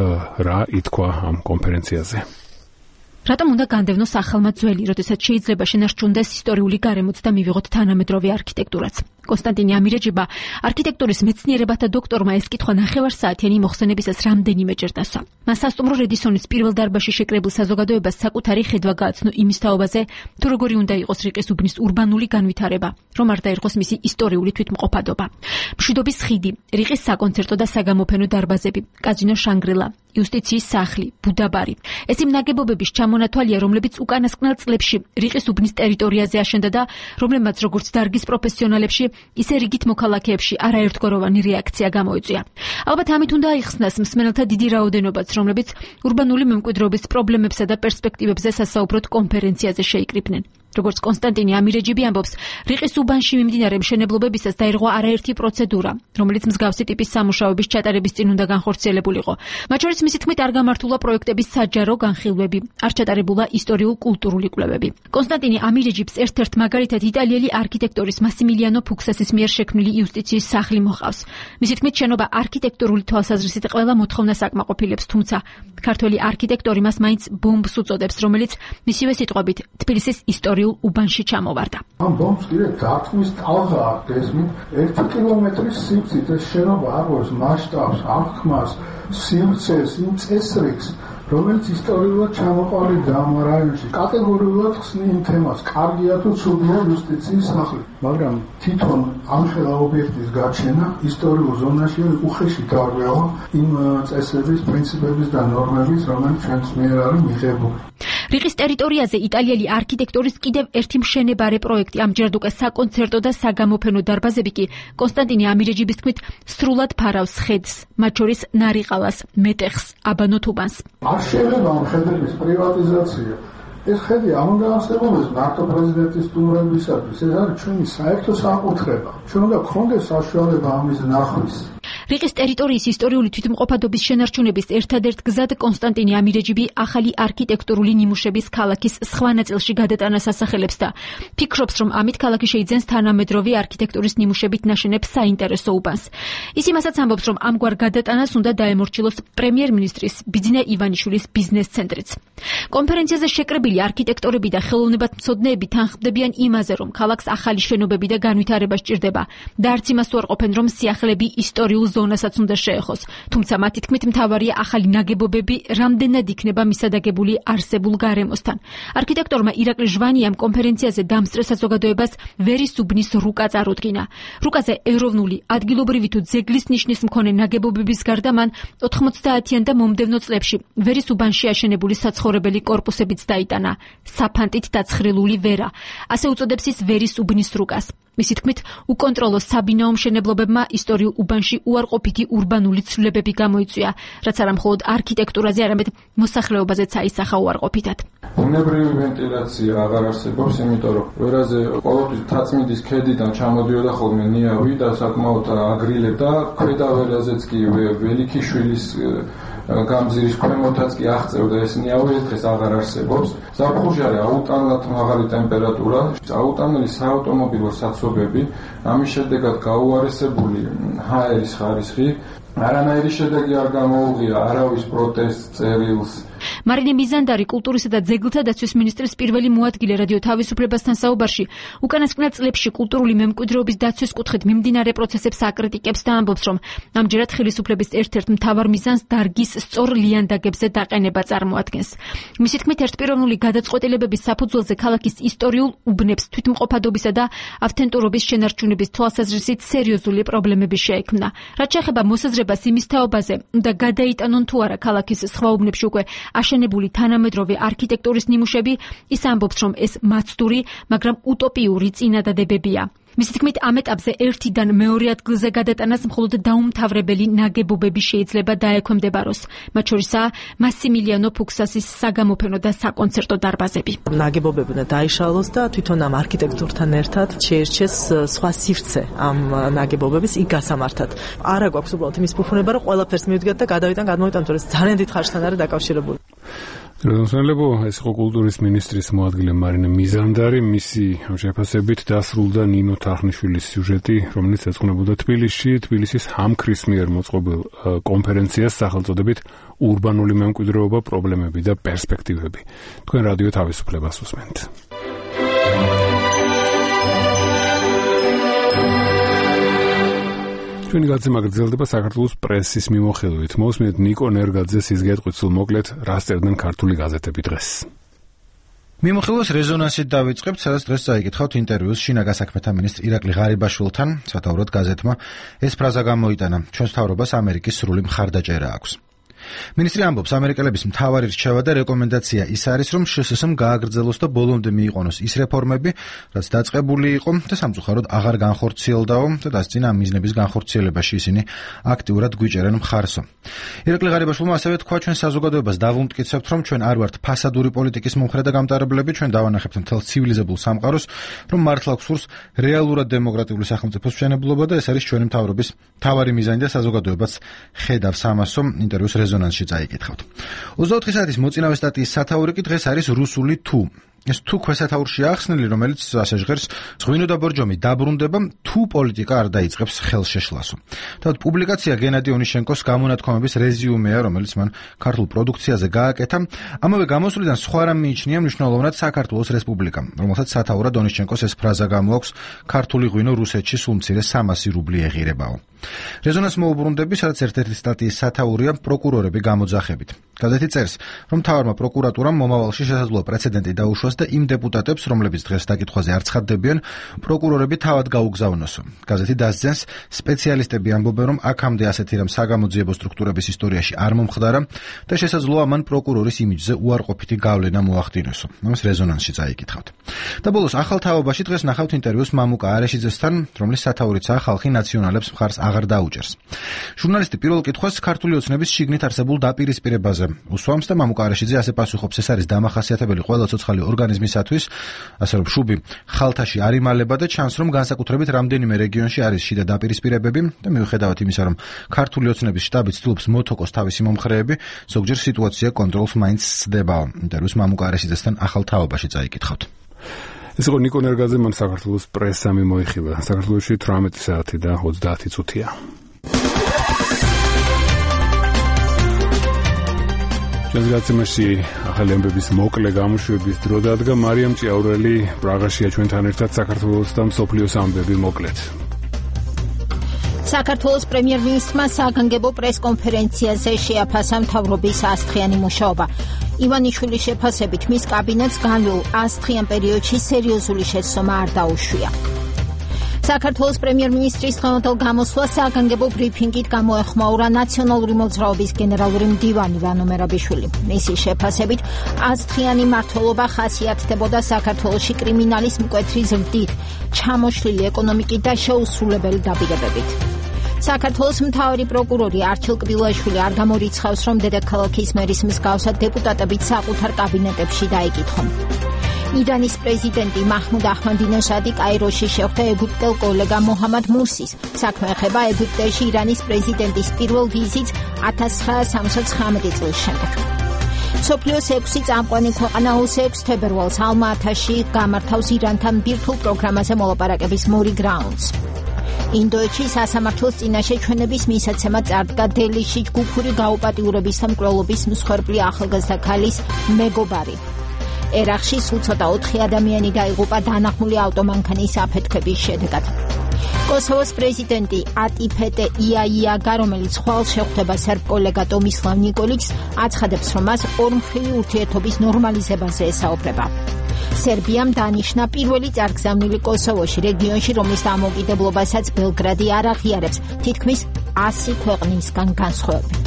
რა ითქვა ამ კონფერენციაზე. რატომ უნდა განდევნოს ახალმა ძველი, როდესაც შეიძლება შენარჩუნდეს ისტორიული გარემოც და მივიღოთ თანამედროვე არქიტექტურაც. კონსტანტინე ამირეჯიბა, არქიტექტურის მეცნიერებათა დოქტორმა ეს კითხვა ნახევარსაათიანი მოხსენებისას რამდენიმეჯერ დასვა. მას სასტუმრო რედისონის პირველ დარბაზში შეკრებილ საზოგადოებას საკუთარი ხედვა გააცნო იმის თაობაზე, თუ როგორი უნდა იყოს რიყის უბნის ურბანული განვითარება, რომ არ დაერხოს მისი ისტორიული თვითმყოფადობა. მშვიდობის ხიდი, რიყის საკონცერტო და საგამოფენო დარბაზები, კაზინო შანგრილა, იუსტიციის სახლი, ბუდაბარი. ეს იმ ნაგებობების ჩამონათვალია, რომლებიც უკანასკნელ წლებში რიყის უბნის ტერიტორიაზე აშენდა და რომლებმაც როგორც დარგის პროფესიონალებში, ისე რიგით მოქალაქეებში არაერთგვაროვანი რეაქცია გამოიწვია. ალბათ ამით უნდა აიხსნას მსმენელთა დიდი რაოდენობაც, რომლებიც ურბანული მემკვიდრეობის პრობლემებსა და პერსპექტივებზე სასაუბროდ კონფერენციაზე შეიკრიბნენ. როგორც კონსტანტინე ამირეჯიბი ამბობს, რიყის უბანში მიმდინარე მშენებლობებისას დაირღვა არაერთი პროცედურა, რომელიც მსგავსი ტიპის სამუშაოების ჩატარების წინ უნდა განხორციელებულიყო. მათ შორის მისი თქმით არ გამართულა პროექტების საჯარო განხილვები, არ ჩატარებულა ისტორიულ-კულტურული კვლევები. კონსტანტინე ამირეჯიბს ერთ-ერთ მაგალითად იტალიელი არქიტექტორის მასიმილიანო ფუქსასის მიერ შექმნილი იუსტიციის სახლი მოყავს. მისი თქმით, შენობა არქიტექტურული თვალსაზრისით ყველა მოთხოვნას აკმაყოფილებს, თუმცა ქართველი არქიტექტორი მას მაინც ბომბს უწოდებს, რომელიც მისივე სიტყვებით თბილისის ისტორიულ უბანში ჩამოვარდა. ამ ბომბს კიდე დათმის ტალღა გესმით, ერთი კილომეტრის სივრცით ეს შენობა აღოს მასშტაბს, აღქმას, სივრცეს, იმ წესრიგს, რომელიც ისტორიულად ჩამოყალიბდა ამ რაიონში. კატეგორიულად ხსნი იმ თემას, კარგია თუ ცუდია იუსტიციის სახლი, მაგრამ თვითონ ამ ხელა ობიექტის გაჩენა ისტორიულ ზონაში უხეში გარღვევა იმ წესების, პრინციპების და ნორმების, რომელიც ჩვენს მიერ არის მიღებული. რიყის ტერიტორიაზე იტალიელი არქიტექტორის კიდევ ერთი მშენებარე პროექტი, ამჯერად უკვე საკონცერტო და საგამოფენო დარბაზები კი კონსტანტინე ამირეჯიბის თქმით სრულად ფარავს ხედს, მათ შორის ნარიყალას, მეტეხს, აბანო თუბანს. არ შეიძლება ამ ხედების პრივატიზაცია. ეს ხედი ამან განსხვავდეს მარტო პრეზიდენტის სტუმრებისათვის, ეს არის ჩვენი საერთო საკუთრება. ჩვენ უნდა გქონდეს საშუალება ამის ნახვის. რიყის ტერიტორიის ისტორიული თვითმყოფადობის შენარჩუნების ერთადერთ გზად კონსტანტინე ამირეჯიბი ახალი არქიტექტურული ნიმუშების ქალაქის სხვა ნაწილში გადატანას ასახელებს და ფიქრობს, რომ ამით ქალაქი შეიძენს თანამედროვე არქიტექტურის ნიმუშებით ნაშენებ საინტერესო უბანს. ის იმასაც ამბობს, რომ ამგვარ გადატანას უნდა დაემორჩილოს პრემიერ-მინისტრის ბიძინა ივანიშვილის ბიზნეს ცენტრიც. კონფერენციაზე შეკრებილი არქიტექტორები და ხელოვნებათმცოდნეები თანხმდებიან იმაზე, რომ ქალაქს ახალი შენობები და განვითარება სჭირდება და არც იმას უარყოფენ, რომ სიახლეები ისტორიულ ზონასაც უნდა შეეხოს. თუმცა მათი თქმით მთავარია ახალი ნაგებობები რამდენად იქნება მისადაგებული არსებულ გარემოსთან. არქიტექტორმა ირაკლი ჟვანიამ კონფერენციაზე დამსწრე საზოგადოებას ვერის უბნის რუკა წარუდგინა. რუკაზე ეროვნული, ადგილობრივი თუ ძეგლის ნიშნის მქონე ნაგებობების გარდა მან ოთხმოცდაათიან და მომდევნო წლებში ვერის უბანში აშენებული საცხოვრებელი კორპუსებიც დაიტანა. საფანტით დაცხრილული ვერა. ასე უწოდებს ის ვერის უბნის რუკას. მისი თქმით, უკონტროლო საბინაო მშენებლობებმა ისტორიულ უბანში უარყოფითი ურბანული ცვლილებები გამოიწვია, რაც არა მხოლოდ არქიტექტურაზე, არამედ მოსახლეობაზეც აისახა უარყოფითად. ბუნებრივი ვენტილაცია აღარ არსებობს, იმიტომ რომ ვერაზე ყოველთვის თაცმიდის ქედიდან ჩამოდიოდა ხოლმე ნიავი და საკმაოდ აგრილებდა, ქვედა ვერაზეც კი ველიქიშვილის გამზირის ქვემოთაც კი აღწევდა ეს ნიავი, ეს დღეს აღარ არსებობს. ზაფხულში არის აუტანლად მაღალი ტემპერატურა, აუტანელი საავტომობილო საცობები, ამის შედეგად გაუარესებული ჰაერის ხარისხი, არანაირი შედეგი არ გამოუღია არავის პროტესტს, წერილს. მარინე მიზანდარი კულტურისა და ძეგლთა დაცვის მინისტრის პირველი მოადგილე რადიო თავისუფლებასთან საუბარში უკანასკნელ წლებში კულტურული მემკვიდრეობის დაცვის კუთხით მიმდინარე პროცესებს აკრიტიკებს და ამბობს, რომ ამჯერად ხელისუფლების ერთ-ერთ მთავარ მიზანს დარგის სწორ ლიანდაგებზე დაყენება წარმოადგენს. მისი თქმით, ერთპიროვნული გადაწყვეტილებების საფუძველზე ქალაქის ისტორიულ უბნებს თვითმყოფადობისა და ავთენტურობის შენარჩუნების თვალსაზრისით სერიოზული პრობლემები შეექმნა. რაც შეეხება მოსაზრებას იმის თაობაზე, უნდა გადაიტანონ თუ არა ქალაქის სხვა უბნებში უკვე აშენებული თანამედროვე არქიტექტურის ნიმუშები, ის ამბობს, რომ ეს მაცდური, მაგრამ utopიური წინადადებებია. მისი თქმით, ამ ეტაპზე ერთიდან მეორე ადგილზე გადატანას მხოლოდ დაუმთავრებელი ნაგებობები შეიძლება დაექვემდებაროს. მათ შორისაა მასიმილიანო ფუქსასის საგამოფენო და საკონცერტო დარბაზები. ნაგებობები უნდა დაიშალოს და თვითონ ამ არქიტექტურთან ერთად შეერჩეს სხვა სივრცე ამ ნაგებობების იქ გასამართად. არა გვაქვს უბრალოდ იმის ფუფუნება, რომ ყველაფერს მივდგეთ და გადავიტან გადმოვიტანთ, რომ ეს ძალიან დიდ ხარჯთან არის დაკავშირებული. გრადონსონლებო, ეს იყო კულტურის მინისტრის მოადგილე მარინე მიზანდარი, მისი შეფასებით დასრულდა ნინო თახნიშვილის სიუჟეტი, რომელიც ეძღვნებოდა თბილისში, თბილისის ჰამქრის მიერ მოწყობილ კონფერენციას სახელწოდებით ურბანული მემკვიდრეობა, პრობლემები და პერსპექტივები. თქვენ რადიო თავისუფლებას უსმენთ. ჩვენი გაცემა გრძელდება საქართველოს პრესის მიმოხილვით. მოვსმინეთ ნიკო ნერგაძეს ის გეტყვით მოკლედ რა სწერდნენ ქართული გაზეთები დღეს. მიმოხილვას რეზონანსით დავიწყებთ, სადაც დღეს წაიკითხავთ ინტერვიუს შინაგან საქმეთა მინისტრ ირაკლი ღარიბაშვილთან. სათაურად გაზეთმა ეს ფრაზა გამოიტანა: ჩვენს მთავრობას ამერიკის სრული მხარდაჭერა აქვს. მინისტრი ამბობს, ამერიკელების მთავარი რჩევა და რეკომენდაცია ის არის, რომ შსს-მ გააგრძელოს და ბოლომდე მიიყვანოს ის რეფორმები, რაც დაწყებული იყო და სამწუხაროდ აღარ განხორციელდაო და დასწინა ამ მიზნების განხორციელებაში ისინი აქტიურად გვიჭერენ მხარსო. ირაკლი ღარიბაშვილმა ასევე თქვა, ჩვენ საზოგადოებას დავუმტკიცებთ, რომ ჩვენ არ ვართ ფასადური პოლიტიკის მომხრე და გამტარებლები, ჩვენ დავანახებთ მთელ ცივილიზებულ სამყაროს, რომ მართლა გვსურს რეალურად დემოკრატიული სახელმწიფოს მშენებლობა და ეს არის ჩვენი მთავრობის მთავარი მიზანი და საზოგადოებაც ხედავს ამასო. ინტერვიუს რეზონანსში წაიკითხავთ. ოცდაოთხი საათის მოწინავე სტატიის სათაური კი დღეს არის რუსული თუ. ეს თუ ქვესათაურში ახსნილი, რომელიც ასე ჟღერს, ღვინო და ბორჯომი დაბრუნდება, თუ პოლიტიკა არ დაიწყებს ხელშეშლასო. თავად პუბლიკაცია გენადი ონიშენკოს გამონათქვამების რეზიუმეა, რომელიც მან ქართულ პროდუქციაზე გააკეთა. ამავე გამოსვლიდან სხვა რამ მიიჩნია მნიშვნელოვნად საქართველოს რესპუბლიკამ, რომელსაც სათაურად ონიშენკოს ეს ფრაზა გამოაქვს: ქართული ღვინო რუსეთში სულ მცირე სამასი რუბლი ეღირებაო. რეზონანს მოუბრუნდები, სადაც ერთ-ერთი სტატიის სათაურია პროკურორები გამოძახებით. გაზეთი წერს, რომ მთავარმა პროკურატურამ მომავალში შესაძლოა პრეცედენტი დაუშვას მართვას და იმ დეპუტატებს, რომლებიც დღეს დაკითხვაზე არ ცხადდებიან, პროკურორები თავად გაუგზავნოსო. გაზეთი დასძენს, სპეციალისტები ამბობენ, რომ აქამდე ასეთი რამ საგამოძიებო სტრუქტურების ისტორიაში არ მომხდარა და შესაძლოა მან პროკურორის იმიჯზე უარყოფითი გავლენა მოახდინოსო. ამას რეზონანსში წაიკითხავთ. და ბოლოს ახალ თაობაში დღეს ნახავთ ინტერვიუს მამუკა არეშიძესთან, რომლის სათაურიცაა ხალხი ნაციონალებს მხარს აღარ დაუჭერს. ჟურნალისტი პირველ კითხვას ქართული ოცნების შიგნით არსებულ დაპირისპირებაზე უსვამს და მამუკა არეშიძე ასე პასუხობს, ეს არის დამახასიათებელი ყველა ცოცხალი ორგანიზმისათვის, ასე რომ შუბი ხალთაში არ იმალება და ჩანს, რომ განსაკუთრებით რამდენიმე რეგიონში არის შიდა დაპირისპირებები და მიუხედავად იმისა, რომ ქართული ოცნების შტაბი ცდილობს მოთოკოს თავისი მომხრეები, ზოგჯერ სიტუაცია კონტროლს მაინც სცდება. ინტერვიუს მამუკა არეშიძესთან ახალ თაობაში წაიკითხავთ. ეს იყო ნიკო ნერგაძე, მან საქართველოს პრესამი მოიხილა. საქართველოში თვრამეტი საათი და ოცდაათი წუთია. ჩვენს გაცემაში ახალი ამბების მოკლე გამოშვების დრო დადგა. მარიამ ჭიაურელი პრაღაშია ჩვენთან ერთად. საქართველოს და მსოფლიოს ამბები მოკლედ. საქართველოს პრემიერ-მინისტრმა საგანგებო პრეს-კონფერენციაზე შეაფასა მთავრობის ასწლიანი მუშაობა. ივანიშვილის შეფასებით მის კაბინეტს განვლილ ასწლიან პერიოდში სერიოზული შეცდომა არ დაუშვია. საქართველოს პრემიერ-მინისტრის დღევანდელ გამოსვლას საგანგებო ბრიფინგით გამოეხმაურა ნაციონალური მოძრაობის გენერალური მდივანი ვანო მერაბიშვილი. მისი შეფასებით ასწლიანი მმართველობა ხასიათდებოდა საქართველოში კრიმინალის მკვეთრი ზრდით, ჩამოშლილი ეკონომიკით და შეუსრულებელი დაპირებებით. საქართველოს მთავარი პროკურორი არჩილ კბილაშვილი არ გამორიცხავს, რომ დედაქალაქის მერის მსგავსად დეპუტატებიც საკუთარ კაბინეტებში დაიკითხონ. ირანის პრეზიდენტი მაჰმუდ აჰმადინეჟადი კაიროში შეხვდა ეგვიპტელ კოლეგა მოჰამად მურსის. საქმე ეხება ეგვიპტეში ირანის პრეზიდენტის პირველ ვიზიტს ათას ცხრაასი სამოცდა ცხრამეტი წლის შემდეგ. მსოფლიოს ექვსი წამყვანი ქვეყანა ოცდაექვსი თებერვალს ალმა-ათაში გამართავს ირანთან ბირთვულ პროგრამაზე მოლაპარაკების მორიგ რაუნდს. ინდოეთში სასამართლოს წინაშე ჩვენების მისაცემად წარდგა დელიში ჯგუფური გაუპატიურების და მკვლელობის მსხვერპლი ახალგაზრდა ქალის მეგობარი. ერახში სულ ცოტა ოთხი ადამიანი დაიღუპა დანახმული ავტომანქანის აფეთქების შედეგად. კოსოვოს პრეზიდენტი ატიფეტე იაიაგა, რომელიც ხვალ შეხვდება სერბ კოლეგა ტომისლავ ნიკოლიკს, აცხადებს, რომ მას ორმხრივი ურთიერთობის ნორმალიზებაზე ესაუბრება. სერბიამ დანიშნა პირველი წარგზავნილი კოსოვოში, რეგიონში, რომლის დამოუკიდებლობასაც ბელგრადი არ აღიარებს, თითქმის ასი ქვეყნისგან განსხვავებით.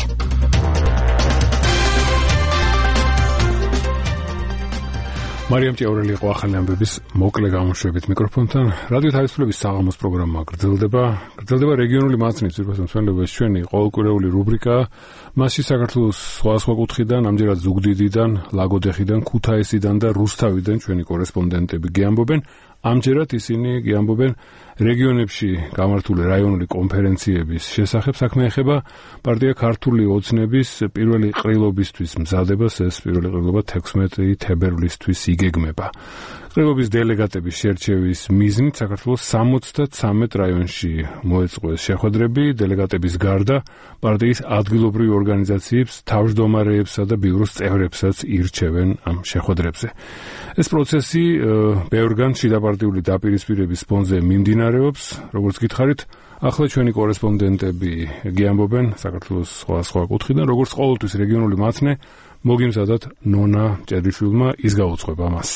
მარიამ ჭიაურელი იყო ახალი ამბების მოკლე გამოშვებით მიკროფონთან. რადიო თავისუფლების საღამოს პროგრამა გრძელდება. გრძელდება რეგიონული მაცნით, ძირფასო მსმენელებს ჩვენი ყოველკვირეული რუბრიკა. მასში საქართველოს სხვადასხვა კუთხიდან, ამჯერად ზუგდიდიდან, ლაგოდეხიდან, ქუთაისიდან და რუსთავიდან ჩვენი კორესპონდენტები გეამბობენ. ამჯერად ისინი გეამბობენ რეგიონებში გამართული რაიონული კონფერენციების შესახებ. საქმე ეხება პარტია ქართული ოცნების პირველი ყრილობისთვის მზადებას. ეს პირველი ყრილობა თექვსმეტი თებერვლისთვის იგეგმება. ყრილობის დელეგატების შერჩევის მიზნით საქართველოს სამოცდათრამეტ რაიონში მოეწყოს შეხვედრები. დელეგატების გარდა პარტიის ადგილობრივი ორგანიზაციებს, თავმჯდომარეებსა და ბიუროს წევრებსაც ირჩევენ ამ შეხვედრებზე. ეს პროცესი ბევრგან შიდაპარტიული დაპირისპირების ფონზე მიმდინარეობს. როგორც გითხარით, ახლა ჩვენი კორესპონდენტები გეამბობენ საქართველოს სხვადასხვა კუთხიდან, როგორც ყოველთვის რეგიონული მაცნე მოგიმზადათ ნონა ჭედიშვილმა, ის გაუძღვება მას.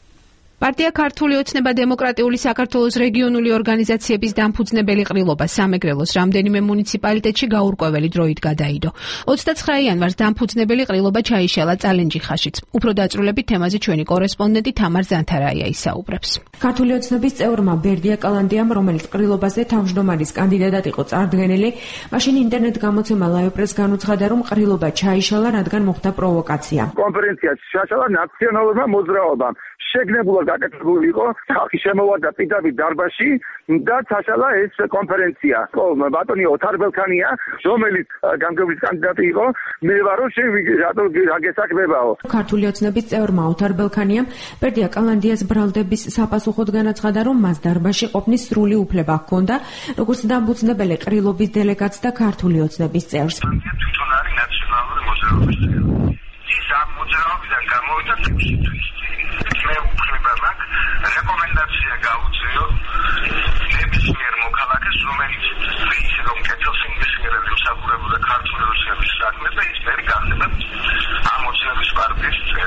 პარტია ქართული ოცნება დემოკრატიული საქართველოს რეგიონული ორგანიზაციების დამფუძნებელი ყრილობა სამეგრელოს რამდენიმე მუნიციპალიტეტში გაურკვეველი დროით გადაიდო. ოცდაცხრა იანვარს დამფუძნებელი ყრილობა ჩაიშალა წალენჯიხაშიც. უფრო დაწვრილებით თემაზე ჩვენი კორესპონდენტი თამარ ზანთარაია ისაუბრებს. ქართული ოცნების წევრმა ბერდია კალანდიამ, რომელიც ყრილობაზე თავმჯდომარის კანდიდატად იყო წარდგენილი, მაშინ ინტერნეტ გამოცემა ლაივრპრეს განუცხადა, რომ ყრილობა ჩაიშალა, რადგან მოხდა პროვოკაცია. კონფერენცია ჩაიშალა ნაციონალურმა მოძრაობამ. შეგნებულად გაკეთებული იყო, ხალხი შემოვარდა პირდაპირ დარბაზში და ჩაშალა ეს კონფერენცია. ბატონი ოთარ ბელქანია, რომელიც გამგებლის კანდიდატი იყო, მე ვარო რატო გაგესაქმებაო. ქართული ოცნების წევრმა ოთარ ბელქანიამ ბერდია კალანდიას ბრალდების საპასუხოდ განაცხადა, რომ მას დარბაზში ყოფნის სრული უფლება ჰქონდა, როგორც დამფუძნებელი ყრილობის დელეგატს და ქართული ოცნების წევრს. თვითონ არის ნაციონალური მოძრაობის წევრი. ის ამ მოძრაობიდან გამოვიდა თექვსი თვის. მე უფლება მაქვს რეკომენდაცია გაუწიო ნებისმიერ მოქალაქეს, რომელიც ვიცი რომ კეთილს ინგლისურად ემსახურებოდა ქართული ოცნების საქმეს და ის მერი გახდება ამ ოცნების პარტიის წევრი.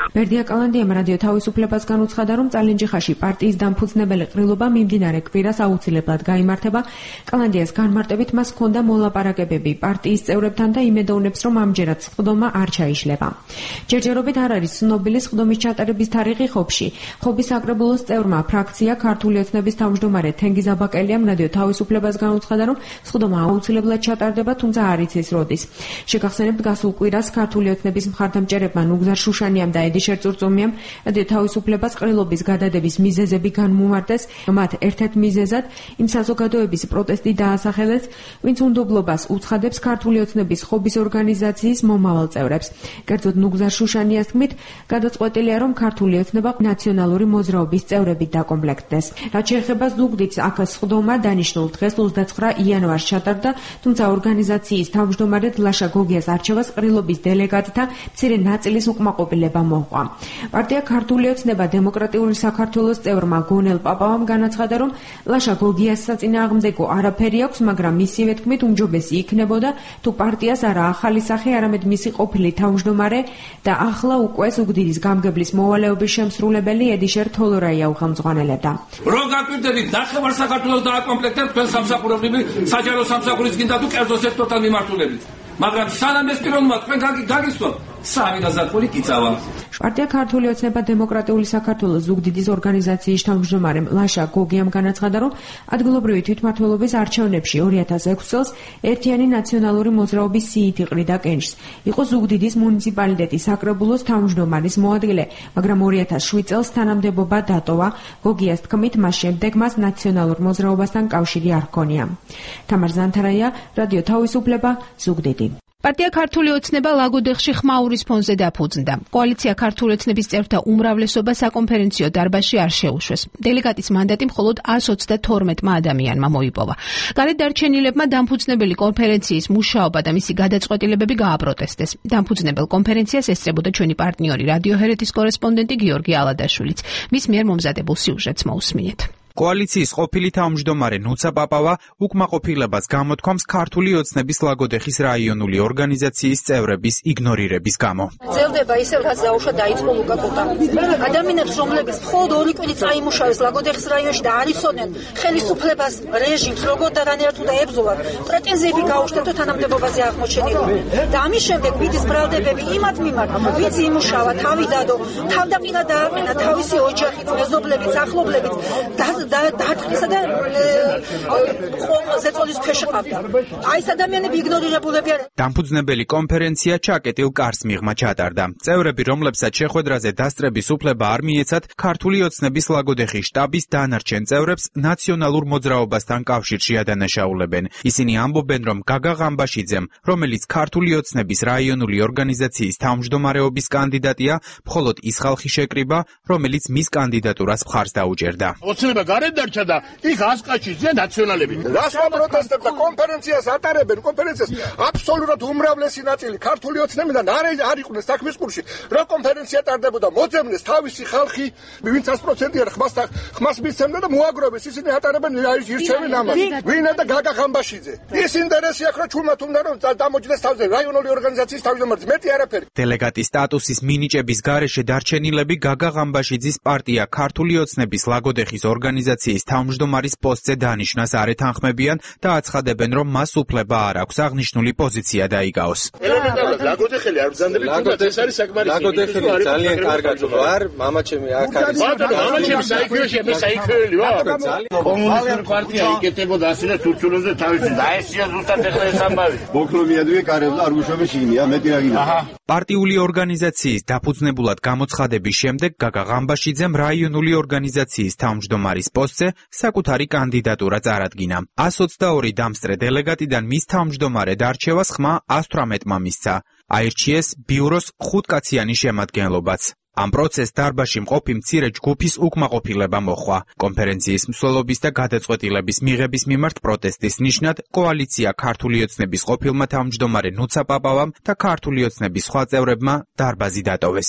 ბერდია კალანდიამ რადიო თავისუფლებას განუცხადა, რომ წალენჯიხაში პარტიის დამფუძნებელი ყრილობა მიმდინარე კვირას აუცილებლად გაიმართება. კალანდიას განმარტებით მას ჰქონდა მოლაპარაკებები პარტიის წევრებთან და იმედოვნებს, რომ ამჯერად სხდომა არ ჩაიშლება. ჯერჯერობით არ არის ცნობილი სხდომის ჩატარების თარიღი ხობში. ხობის საკრებულოს წევრმა ფრაქცია ქართული ოცნების თავმჯდომარე თენგიზ აბაკელიამ რადიო თავისუფლებას განუცხადა, რომ სხდომა აუცილებლად ჩატარდება, თუმცა არ იცის როდის. შეგახსენებთ, გასულ კვირას ქართული ოცნების მხარდამჭერებმა ნუგზარ შუშანიამ და ედიშერ წურწუმიამ რადიო თავისუფლებას ყრილობის გადადების მიზეზები განმუმარტეს. მათ ერთ-ერთ მიზეზად იმ საზოგადოების პროტესტი დაასახელეს, ვინც უნდობლობას უცხადებს ქართული ოცნების ხობის ორგანიზაციის მომავალ წევრებს. კერძოდ ნუგზარ შუშანიას თქმით, გადაწყვეტილია, რომ ქართული ოცნება ნაციონალური მოძრაობის წევრებით დაკომპლექტდეს. რაც შეეხება ზუგდიდს, აქ სხდომა დანიშნულ დღეს ოცდაცხრა იანვარს ჩატარდა, თუმცა ორგანიზაციის თავმჯდომარედ ლაშა გოგიას არჩევას ყრილობის დელეგატთა მცირე ნაწილის უკმაყოფილება მოჰყვა. პარტია ქართული ოცნება დემოკრატიული საქართველოს წევრმა გონელ პაპავამ განაცხადა, რომ ლაშა გოგიას საწინააღმდეგო არაფერი აქვს, მაგრამ მისივე თქმით უმჯობესი იქნებოდა თუ პარტიას არა ახალი სახე, არამედ მისი ყოფილი თავმჯდომარე და ახლა უკვე ზუგდიდის გამგებლის მოვალეობის შემსრულებელი ედიშერ თოლორაია უხელმძღვანელებდა. რო გაკვირდებით ნახევარ საქართველოს დააკომპლექტებთ თქვენ სამსახურები საჯარო სამსახურის გინდა თუ კერძო სექტორთან მიმართულებით. მაგრამ სანამ ეს პიროვნება თქვენ გაგისვათ, სამი გაზაფხული კიცავა. პარტია ქართული ოცნება დემოკრატიული საქართველოს ზუგდიდის ორგანიზაციის თავმჯდომარემ ლაშა გოგიამ განაცხადა, რომ ადგილობრივი თვითმმართველობის არჩევნებში ორი ათას ექვსი წელს ერთიანი ნაციონალური მოძრაობის სიითი ყრიდა კენჭს. იყო ზუგდიდის მუნიციპალიტეტის საკრებულოს თავმჯდომარის მოადგილე, მაგრამ ორი ათას შვიდ წელს თანამდებობა დატოვა. გოგიას თქმით, მას შემდეგ მას ნაციონალურ მოძრაობასთან კავშირი არ ჰქონია. თამარ ზანთარაია, რადიო თავისუფლება, ზუგდიდი. პარტია ქართული ოცნება ლაგოდეხში ხმაურის ფონზე დაფუძნდა. კოალიცია ქართული ოცნების წევრთა უმრავლესობა საკონფერენციო დარბაზში არ შეუშვეს. დელეგატის მანდატი მხოლოდ εκατს ოცდათორმეტმა ადამიანმა მოიპოვა. გარეთ დარჩენილებმა დამფუძნებელი კონფერენციის მუშაობა და მისი გადაწყვეტილებები გააპროტესტეს. დამფუძნებელ კონფერენციას ესწრებოდა ჩვენი პარტნიორი რადიო ჰერეთის კორესპონდენტი გიორგი ალადაშვილიც. მის მიერ მომზადებულ სიუჟეტს მოусმინეთ. კოალიციის ყოფილი თავმჯდომარე ნუცა პაპავა უკმაყოფილებას გამოთქვამს ქართული ოცნების ლაგოდეხის რაიონული ორგანიზაციის წევრების იგნორირების გამო. ძლდება ისევ რაც დაუშვა დაიწყო ლუკა კოტა. ადამიანებს რომლებიც მხოლოდ ორი კვირით წაიმუშავეს ლაგოდეხის რაიონში და არ იცოდნენ ხელისუფლებას, რეჟიმს, როგორ და რანაირად უნდა ებრძოლათ, პრეტენზიები გაუჩნდათ თანამდებობაზე აღმოჩენილი. და ამის შემდეგ ვიდის ბრალდებები იმათ მიმართ, ვინც იმუშავა, თავი დადო, თავდაყინა დააყენა თავისი ოჯახით, მეზობლებით, ახლობლებით და დაარტყისა და ზეწოლის ქვეშ ყავდა. აი ეს ადამიანები იგნორირებულები არიან. დამფუძნებელი კონფერენცია ჩაკეტილ კარს მიღმა ჩატარდა. წევრები, რომლებსაც შეხვედრაზე დასწრების უფლება არ მიეცათ, ქართული ოცნების ლაგოდეხის შტაბის დანარჩენ წევრებს ნაციონალურ მოძრაობასთან კავშირში ადანაშაულებენ. ისინი ამბობენ, რომ გაგა ღამბაშიძემ, რომელიც ქართული ოცნების რაიონული ორგანიზაციის თავმჯდომარეობის კანდიდატია, მხოლოდ ის ხალხი შეკრიბა, რომელიც მის კანდიდატურას მხარს დაუჭერდა. ოცნება გარეთ დარჩა და იქ ასკაჩიძე ნაციონალები. რას ვაპროტესტებთ და კონფერენციას ატარებენ, კონფერენციას აბსოლუტურად უმრავლესი ნაწილი ქართული ოცნებიდან არ არ იყვნენ საქმის კურსში. რა კონფერენცია ტარდებოდა, მოძებნეს თავისი ხალხი, ვინც ას პროცენტი არ ხმას ხმას მისცემდა და მოაგროვეს, ისინი ატარებენ ირჩევენ ამას. ვინა და გაგა ღამბაშიძე. ის ინტერესი აქვს, რომ ჩუმად უნდა რომ დამოჯდეს თავზე რაიონული ორგანიზაციის თავმჯდომარეს, მეტი არაფერი. დელეგატის სტატუსის მინიჭების გარეშე დარჩენილები გაგა ღამბაშიძის პარტია ქართული ოცნების ლაგოდეხის ორგანიზაციის თავმჯდომარის პოსტზე დანიშნას არ ეთანხმებიან და აცხადებენ, რომ მას უფლება არ აქვს აღნიშნული პოზიცია დაიკავოს. ელემენტარულად ლაგოდეხელი არ ბრძანდებით, თუმცა ეს არის საკმარისი. ლაგოდეხელი ძალიან კარგად ვარ, მამაჩემი აქ არის. ბატონო, მამაჩემი საიქიოში, მე საიქიელი ვარ. კომუნისტური პარტია იკეთებოდა ასე და თურქულოზე თავისი და ესია ზუსტად ეხლა ეს ამბავი. მოკლომიადვე კარებდა არ გუშობეში იმია, მეტი რა გინდა. პარტიული ორგანიზაციის დაფუძნებულად გამოცხადების შემდეგ გაგა ღამბაშიძემ რაიონული ორგანიზაციის თავმჯდომარის პოსტზე საკუთარი კანდიდატურა წარადგინა. εκατს ოცდაორი დამსწრე დელეგატიდან მის თავმჯდომარედ არჩევას ხმა εκατს თვრამეტმა მისცა. აირჩიეს ბიუროს ხუთკაციანი შემადგენლობაც. ამ პროცესს დარბაზში მყოფი მცირე ჯგუფის უკმაყოფილება მოჰყვა. კონფერენციის მსვლელობის და გადაწყვეტილების მიღების მიმართ პროტესტის ნიშნად კოალიცია ქართული ოცნების ყოფილმა თავმჯდომარე ნუცა პაპავამ და ქართული ოცნების სხვა წევრებმა დარბაზი დატოვეს.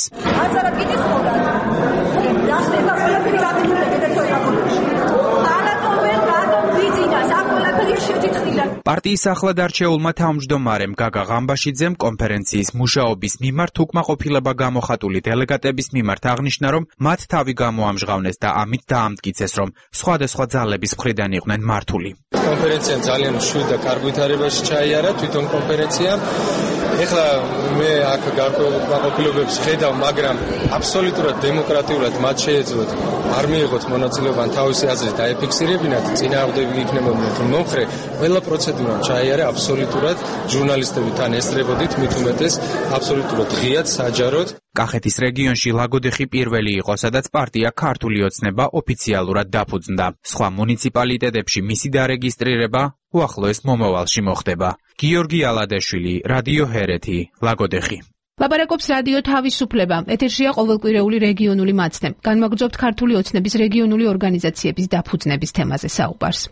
პარტიის ახლად არჩეულმა თავმჯდომარემ გაგა ღამბაშიძემ კონფერენციის მუშაობის მიმართ უკმაყოფილება გამოხატული დელეგატების მიმართ აღნიშნა, რომ მათ თავი გამოამჟღავნეს და ამით დაამტკიცეს, რომ სხვადასხვა ძალების მხრიდან იყვნენ მართული. კონფერენციამ ძალიან მშვიდ და კარგ ვითარებაში ჩაიარა თვითონ კონფერენცია. ეხლა მე აქ გარკვეულ უკმაყოფილებებს ხედავ, მაგრამ აბსოლუტურად დემოკრატიულად მათ შეეძლოთ არ მიიღოთ მონაწილეობა თავისი აზრით დაეფიქსირებინათ, წინააღმდეგი იქნებოდნენ თუ მომხრე, ყველა პროცედურა ჩაიარა აბსოლუტურად, ჟურნალისტები თან ესწრებოდით, მით უმეტეს აბსოლუტურად ღიად, საჯაროდ. კახეთის რეგიონში ლაგოდეხი პირველი იყო, სადაც პარტია ქართული ოცნება ოფიციალურად დაფუძნდა. სხვა მუნიციპალიტეტებში მისი დარეგისტრირება უახლოეს მომავალში მოხდება. გიორგი ალადეშვილი, რადიო ჰერეთი, ლაგოდეხი. ლაპარაკობს რადიო თავისუფლება. ეთერშია ყოველკვირეული რეგიონული მაცდე. განვაგრძობთ ქართული ოცნების რეგიონული ორგანიზაციების დაფუძნების თემაზე საუბარს.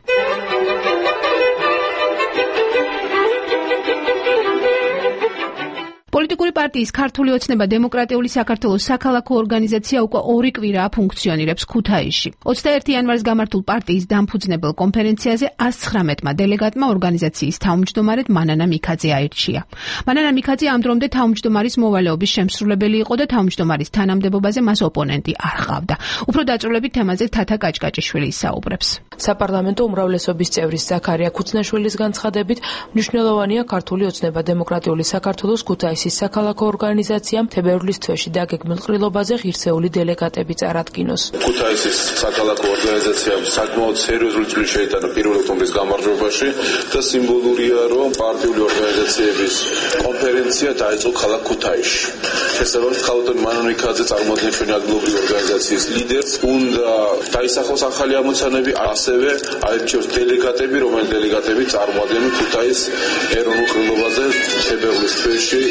პოლიტიკური პარტიის ქართული ოცნება დემოკრატიული საქართველოს საქალაქო ორგანიზაცია უკვე ორი კვირაა ფუნქციონირებს ქუთაისში. ოცდაერთი იანვარის გამართულ პარტიის დამფუძნებელ კონფერენციაზე ას ცხრამეტმა დელეგატმა ორგანიზაციის თავმჯდომარედ მანანა მიქაძე აირჩია. მანანა მიქაძე ამ დრომდე თავმჯდომარის მოვალეობის შემსრულებელი იყო და თავმჯდომარის თანამდებობაზე მას ოპონენტი არ ჰყავდა. უფრო დაწვრილებით თემაზე თათა კაჭკაჭიშვილი ისაუბრებს. საპარლამენტო უმრავლესობის წევრის ზაქარია ქუცნაშვილის განცხადებით, მნიშვნელოვანია ქართული ოცნება დემოკრატიული საქართველოს ქუთაისის საქალაქო ორგანიზაციამ თებერვლის თვეში დაგეგმილ ყრილობაზე ღირსეული დელეგატები წარადგინოს. ქუთაისის საქალაქო ორგანიზაციამ საკმაოდ სერიოზული წვლილი შეიტანა პირველ ოქტომბრის გამარჯვებაში და სიმბოლურია, რომ პარტიული ორგანიზაციების კონფერენცია დაიწყო ქალაქ ქუთაისში. შესაბამისად, ქალბატონი მანანა მიქაძე წარმოადგენს ჩვენი ადგილობრივი ორგანიზაციის ლიდერს, უნდა დაისახოს ახალი ამოცანები, ასევე აირჩიოს დელეგატები, რომელი დელეგატები წარმოადგენენ ქუთაისის ეროვნულ ყრილობაზე თებერვლის თვეში.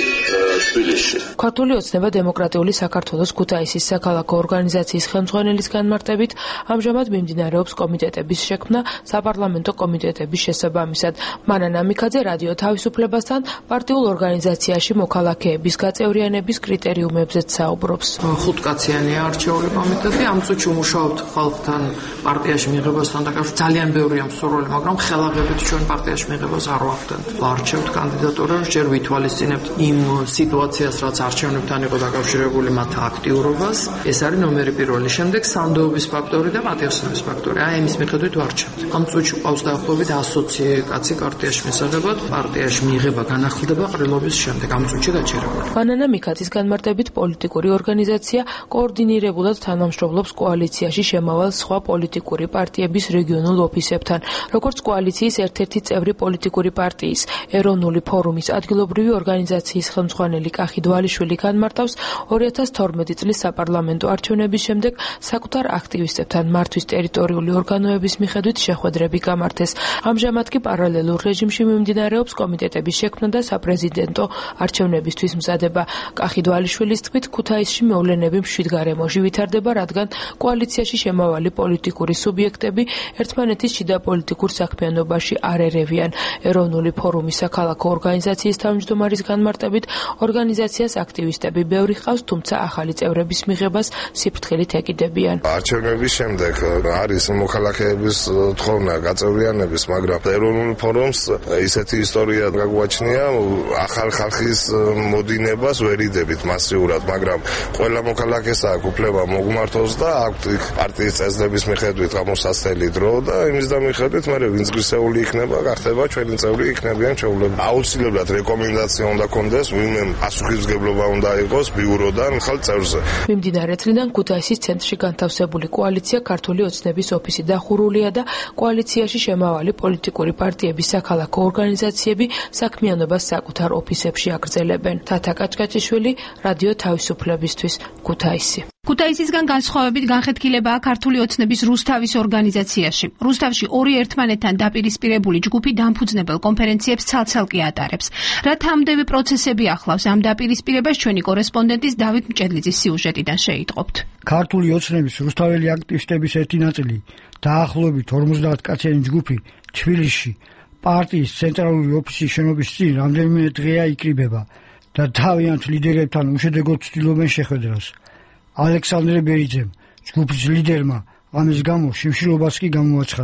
ქართული ოცნება დემოკრატიული საქართველოს ქუთაისის საქალაქო ორგანიზაციის ხელმძღვანელის განმარტებით ამჟამად მიმდინარეობს კომიტეტების შექმნა საპარლამენტო კომიტეტების შესაბამისად. მანანა მიქაძე რადიო თავისუფლებასთან პარტიულ ორგანიზაციაში მოქალაქეების გაწევრიანების კრიტერიუმებზეც საუბრობს. ხუთკაციანია არჩეული კომიტეტი, ამ წუთში მუშაობთ ხალხთან პარტიაში მიღებასთან დაკავშირებით. ძალიან ბევრია მსურველი, მაგრამ ხელაღებით ჩვენ პარტიაში მიღებას არ ვახდენთ. ვარჩევთ კანდიდატურას, ჯერ ვითვალისწინებთ იმ სიტუაციას, რაც არჩევნებთან იყო დაკავშირებული, მათ აქტიურობას. ეს არის ნომერი პირველი. შემდეგ სანდოობის ფაქტორი და პატიოსნების ფაქტორი. აი ამის მიხედვით ვარჩევთ. ამ წუთში ყავს დაახლოებით ასი კაცი პარტიაში მისაღებად, პარტიაში მიიღება განახლდება ყრილობის შემდეგ ამ წუთში გაჩერებული. მანანა მიქაძის განმარტებით პოლიტიკური ორგანიზაცია კოორდინირებულად თანამშრომლობს კოალიციაში შემავალ სხვა პოლიტიკური პარტიების რეგიონულ ოფისებთან, როგორც კოალიციის ერთ-ერთი წევრი პოლიტიკური პარტიის ეროვნული ფორუმის ადგილობრივი ორგანიზაციის ხელმძღვანელი კახი დვალიშვილი განმარტავს, ორი ათას თორმეტი წლის საპარლამენტო არჩევნების შემდეგ საკუთარ აქტივისტებთან მართვის ტერიტორიული ორგანოების მიხედვით შეხვედრები გამართეს. ამჟამად კი პარალელურ რეჟიმში მიმდინარეობს კომიტეტების შექმნა და საპრეზიდენტო არჩევნებისთვის მზადება. კახი დვალიშვილის თქმით, ქუთაისში მოვლენები მშვიდ გარემოში ვითარდება, რადგან კოალიციაში შემავალი პოლიტიკური სუბიექტები ერთმანეთის შიდა პოლიტიკურ საქმიანობაში არ ერევიან. ეროვნული ფორუმის საქალაქო ორგანიზაციის თავმჯდომარის განმარტებით, ორგანიზაციას აქტივისტები ბევრი ჰყავს, თუმცა ახალი წევრების მიღებას სიფრთხილით ეკიდებიან. არჩევნების შემდეგ არის მოქალაქეების თხოვნა გაწევრიანების, მაგრამ ეროვნულ ფორუმს ისეთი ისტორია გაგვაჩნია, ახალ ხალხის მოდინებას ვერ იდებით მასიურად, მაგრამ ყველა მოქალაქეს აქვს უფლება მოგმართოს და აქვს პარტიის წესდების მიხედვით გამოსასწრელი დრო და იმის და მიხედვით მე ვინც ღირსეული იქნება, გახდება ჩვენი წევრი, იქნებიან ჩვეულებრივ. აუცილებლად რეკომენდაცია უნდა კონდეს, ვინმე პასუხისმგებლობა უნდა იყოს ბიუროდან ხალ წევრზე. მიმდინარე წლიდან ქუთაისის ცენტრში განთავსებული კოალიცია ქართული ოცნების ოფისი დახურულია და კოალიციაში შემავალი პოლიტიკური პარტიების საქალაქო ორგანიზაციები საქმიანობას საკუთარ ოფისებში აგრძელებენ. თათა კაჭკაჭიშვილი, რადიო თავისუფლებისთვის, ქუთაისი. ქუთაისისგან განსხვავებით განხეთქილებაა ქართული ოცნების რუსთავის ორგანიზაციაში. რუსთავში ორი ერთმანეთთან დაპირისპირებული ჯგუფი დამფუძნებელ კონფერენციებს ცალ-ცალკე ატარებს. რა თამდები პროცესები ახლავს ამ დაპირისპირებას, ჩვენი კორესპონდენტის დავით მჭედლიძის სიუჟეტიდან შეიტყობთ. ქართული ოცნების რუსთაველი აქტივისტების ერთი ნაწილი, დაახლოებით ორმოცდაათ კაციანი ჯგუფი, თბილისში პარტიის ცენტრალური ოფისის შენობის წინ რამდენიმე დღეა იკრიბება და თავიანთ ლიდერებთან უშედეგოდ ცდილობენ შეხვედრას. ალექსანდრე ბერიძემ, ჯგუფის ლიდერმა, ამის გამო შიმშილობას კი გამოაცხადა.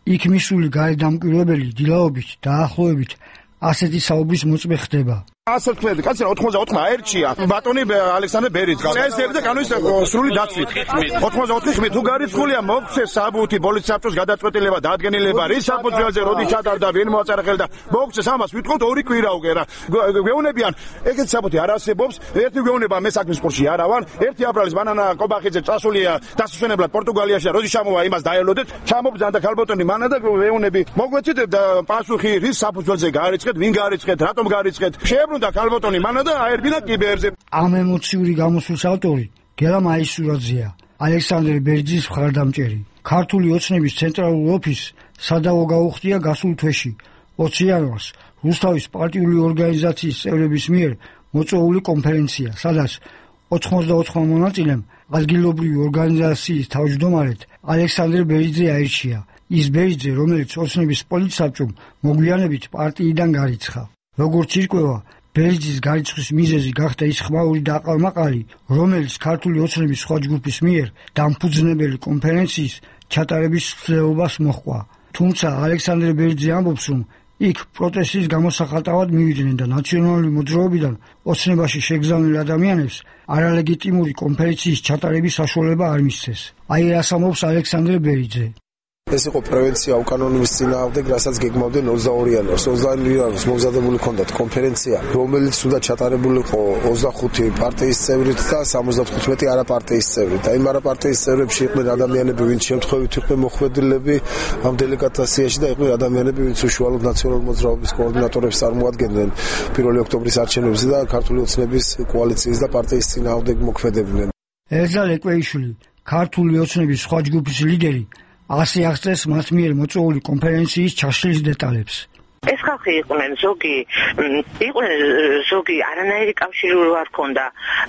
იქ მისული გარდამკვირვებელი დილაობით დაახლოებით ასეთი საუბრის მოწმე ხდება. ასეთ ქმედი, კაცი ოთხმოცდაოთხ აერჩია ბატონი ალექსანდრე ბერიძე. ეს ზევდა კანონის სრული დაცვით. ოთხმოცდაოთხ ხმით თუ გარიცხულია მოგცე საბუთი პოლიციის საბჭოს გადაწყვეტილება დადგენილება რის საფუძველზე როდის ჩატარდა ვინ მოაწერა ხელი და მოგცეს ამას ვიტყოთ ორი კვირა უგერა. გვეუბნებიან ეგეთ საბუთი არ არსებობს. ერთი გვეუბნება მე საქმის ყურში არა ვარ. ერთი აბრალის ბანანა კობახიძე წასულია დასუსვენებლად პორტუგალიაში და როდის ჩამოვა იმას დაელოდეთ. ჩამობძანდა ქალბატონი მანა და გვეუბნები მოგვეცით პასუხი რის საფუძველზე გარიცხეთ, ვინ გარიცხეთ, რატომ გარიცხეთ. და ქალბატონი მანა და აერბინა კიბერზე. ამ ემოციური გამოსვლის ავტორი გელა მაისურაძეა, ალექსანდრე ბერიძის მხარდამჭერი. ქართული ოცნების ცენტრალურ ოფისს სადავო გაუხდია გასულ თვეში ოცი იანვარს რუსთავის პარტიული ორგანიზაციის წევრების მიერ მოწვეული კონფერენცია, სადაც ოთხმოცდაოთხ მონაწილემ ადგილობრივი ორგანიზაციის თავმჯდომარედ ალექსანდრე ბერიძე აირჩია. ის ბერიძე, რომელიც ოცნების პოლიტ საბჭომ მოგვიანებით პარტიიდან გარიცხა. როგორც ირკვევა, ბერიძის გარიცხვის მიზეზი გახდა ის ხმაური და აყალმაყალი, რომელიც ქართული ოცნების სხვა ჯგუფის მიერ დამფუძნებელი კონფერენციის ჩატარების ცდილობას მოჰყვა. თუმცა ალექსანდრე ბერიძე ამბობს, რომ იქ პროტესტის გამოსახატავად მივიდნენ და ნაციონალური მოძრაობიდან ოცნებაში შეგზავნილ ადამიანებს არალეგიტიმური კონფერენციის ჩატარების საშუალება არ მისცეს. აი რას ამბობს ალექსანდრე ბერიძე. ეს იყო პრევენცია უკანონობის წინააღმდეგ, რასაც გეგმავდნენ ოცდაორი იანვარს. ოცდაორი იანვარს მოგზადებული ჰქონდათ კონფერენცია, რომელიც უნდა ჩატარებულიყო ოცდახუთი პარტიის წევრით და სამოცდათხუთმეტი არაპარტიის წევრით. აი, არაპარტიის წევრებში იყვნენ ადამიანები, ვინც შემთხვევით იყვნენ მოხვედრილები ამ დელეგაციაში და იყვნენ ადამიანები, ვინც უშუალოდ ნაციონალური მოძრაობის კოორდინატორებს წარმოადგენდნენ პირველი ოქტომბრის არჩევნებზე და ქართული ოცნების კოალიციის და პარტიის წინააღმდეგ მოქმედებდნენ. ეზა ლეკვეიშვილი, ქართული ოცნების სხვა ჯგუფის ლიდერი, ასე აღწერს მათ მიერ მოწვეული კონფერენციის ჩაშლის დეტალებს. ეს ხალხი იყვნენ ზოგი იყვნენ ზოგი არანაირი კავშირი არ ჰქონდა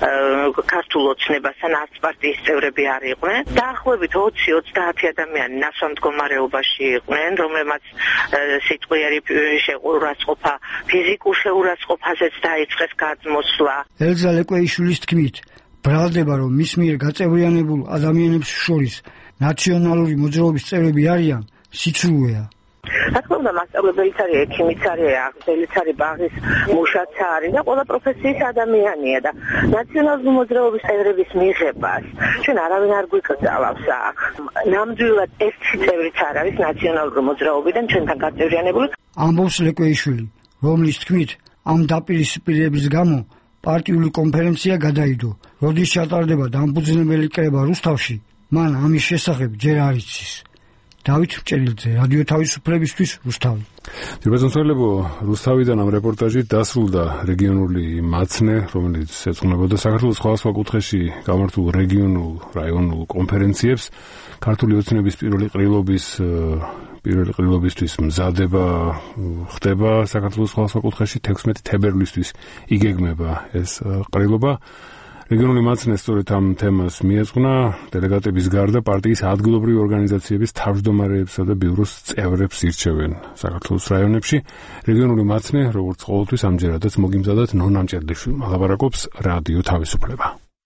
ქართულ ოცნებასთან, არც პარტიის წევრები არ იყვნენ. დაახლოებით ოცი ოცდაათი ადამიანი ნასვამ მდგომარეობაში იყვნენ, რომლებმაც სიტყვიერი შეურაცხყოფა, ფიზიკურ შეურაცხყოფაზეც დაიწყეს გადმოსვლა. ელზა ლეკვეიშვილის თქმით, ბრალდება, რომ მის მიერ გაწევრიანებულ ადამიანებს შორის ნაციონალური მოძრაობის წევრები არიან, სიცრუეა. რა თქმა უნდა, მასწავლებელიც არის, ექიმიც არის, აღზრდილიც არის, ბაღის მუშაც არის და ყველა პროფესიის ადამიანია და ნაციონალური მოძრაობის წევრების მიღებას ჩვენ არავინ არ გვიკრძალავს აქ. ნამდვილად ეს წევრიც არ არის ნაციონალური მოძრაობიდან ჩვენთან გაწევრიანებული. ამბობს ლეკვეიშვილი, რომლის თქმით, ამ დაპირისპირების გამო პარტიული კონფერენცია გადაიდო, როდის ჩატარდება დამფუძნებელი კრება რუსთავში, მან ამის შესახებ ჯერ არ იცის. დავით მჭერლიძე, რადიო თავისუფლებისთვის, რუსთავი. ძირბაზონსოლებო, რუსთავიდან ამ რეპორტაჟით დასრულდა რეგიონული მაცნე, რომელიც ეძღვნებოდა საქართველოს სხვადასხვა კუთხეში გამართულ რეგიონულ, რაიონულ კონფერენციებს. ქართული ოცნების პირველი ყრილობის პირველი ყრილობისთვის მზადება ხდება საქართველოს სხვადასხვა კუთხეში თექვსმეტი თებერვლისთვის იგეგმება ეს ყრილობა. რეგიონული მაცნე სწორედ ამ თემას მიეძღვნა, დელეგატების გარდა პარტიის ადგილობრივი ორგანიზაციების თავმჯდომარეებსა და ბიუროს წევრებს ირჩევენ საქართველოს რაიონებში. რეგიონული მაცნე, როგორც ყოველთვის, ამჯერადაც მოგიმზადათ ნონა მჭედლიშვილმა ლაპარაკობს რადიო თავისუფლება.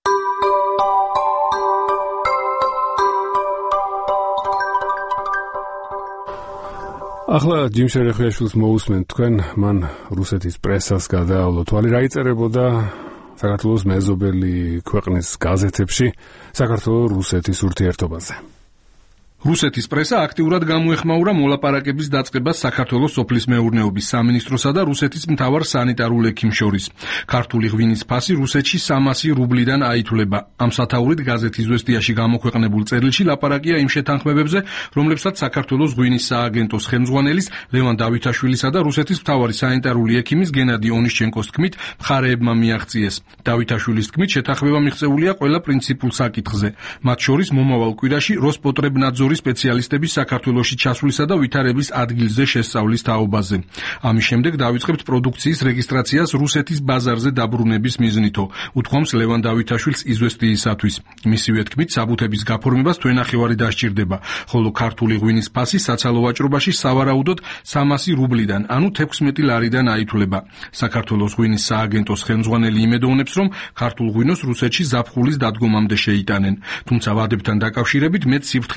ახლა ჯიმ შერეხიაშვილს მოусმენთ თქვენ, მან რუსეთის პრესას გადაავლო თვალი, რა იწერებოდა საქართველოს მეზობელი ქვეყნის გაზეთებში საქართველოს-რუსეთის ურთიერთობაზე. რუსეთის პრესა აქტიურად გამოეხმაურა მოლაპარაკების დაწყებას საქართველოს სოფლის მეურნეობის სამინისტროსა და რუსეთის მთავარ სანიტარულ ექიმს შორის. ქართული ღვინის ფასი რუსეთში სამასი რუბლიდან აითვლება. ამ სათაურით გაზეთ „იზვესტიაში“ გამოქვეყნებულ წერილში ლაპარაკია იმ შეთანხმებებზე, რომლებსაც საქართველოს ღვინის სააგენტოს ხელმძღვანელის ლევან დავითაშვილისა და რუსეთის მთავარი სანიტარული ექიმის გენადი ონიშჩენკოს თქმით მხარეებმა მიაღწიეს. დავითაშვილის თქმით შეთანხმება მიღწეულია ყველა პრინციპულ საკითხზე, მათ შორის მომავალ კვირაში როსპოტრებნაძორის სპეციალისტების საქართველოში ჩასვლისა და ვითარების ადგილზე შესწავლის თაობაზე. ამის შემდეგ დავიწყებთ პროდუქციის რეგისტრაციას რუსეთის ბაზარზე დაბრუნების მიზნითო, უთქვამს ლევან დავითაშვილს „იზვესტიისათვის“. მისივე თქმით, საბუთების გაფორმებას თვენახევარი დასჭირდება, ხოლო ქართული ღვინის ფასი საცალო ვაჭრობაში სავარაუდოდ სამასი რუბლიდან, ანუ თექვსმეტი ლარიდან აითვლება. საქართველოს ღვინის სააგენტოს ხელმძღვანელი იმედოვნებს, რომ ქართულ ღვინოს რუსეთში ზაფხულის დადგომამდე შეიტანენ. თუმცა ვადებთან დაკავშირებით მეტ სიფრთხილეს იჩენს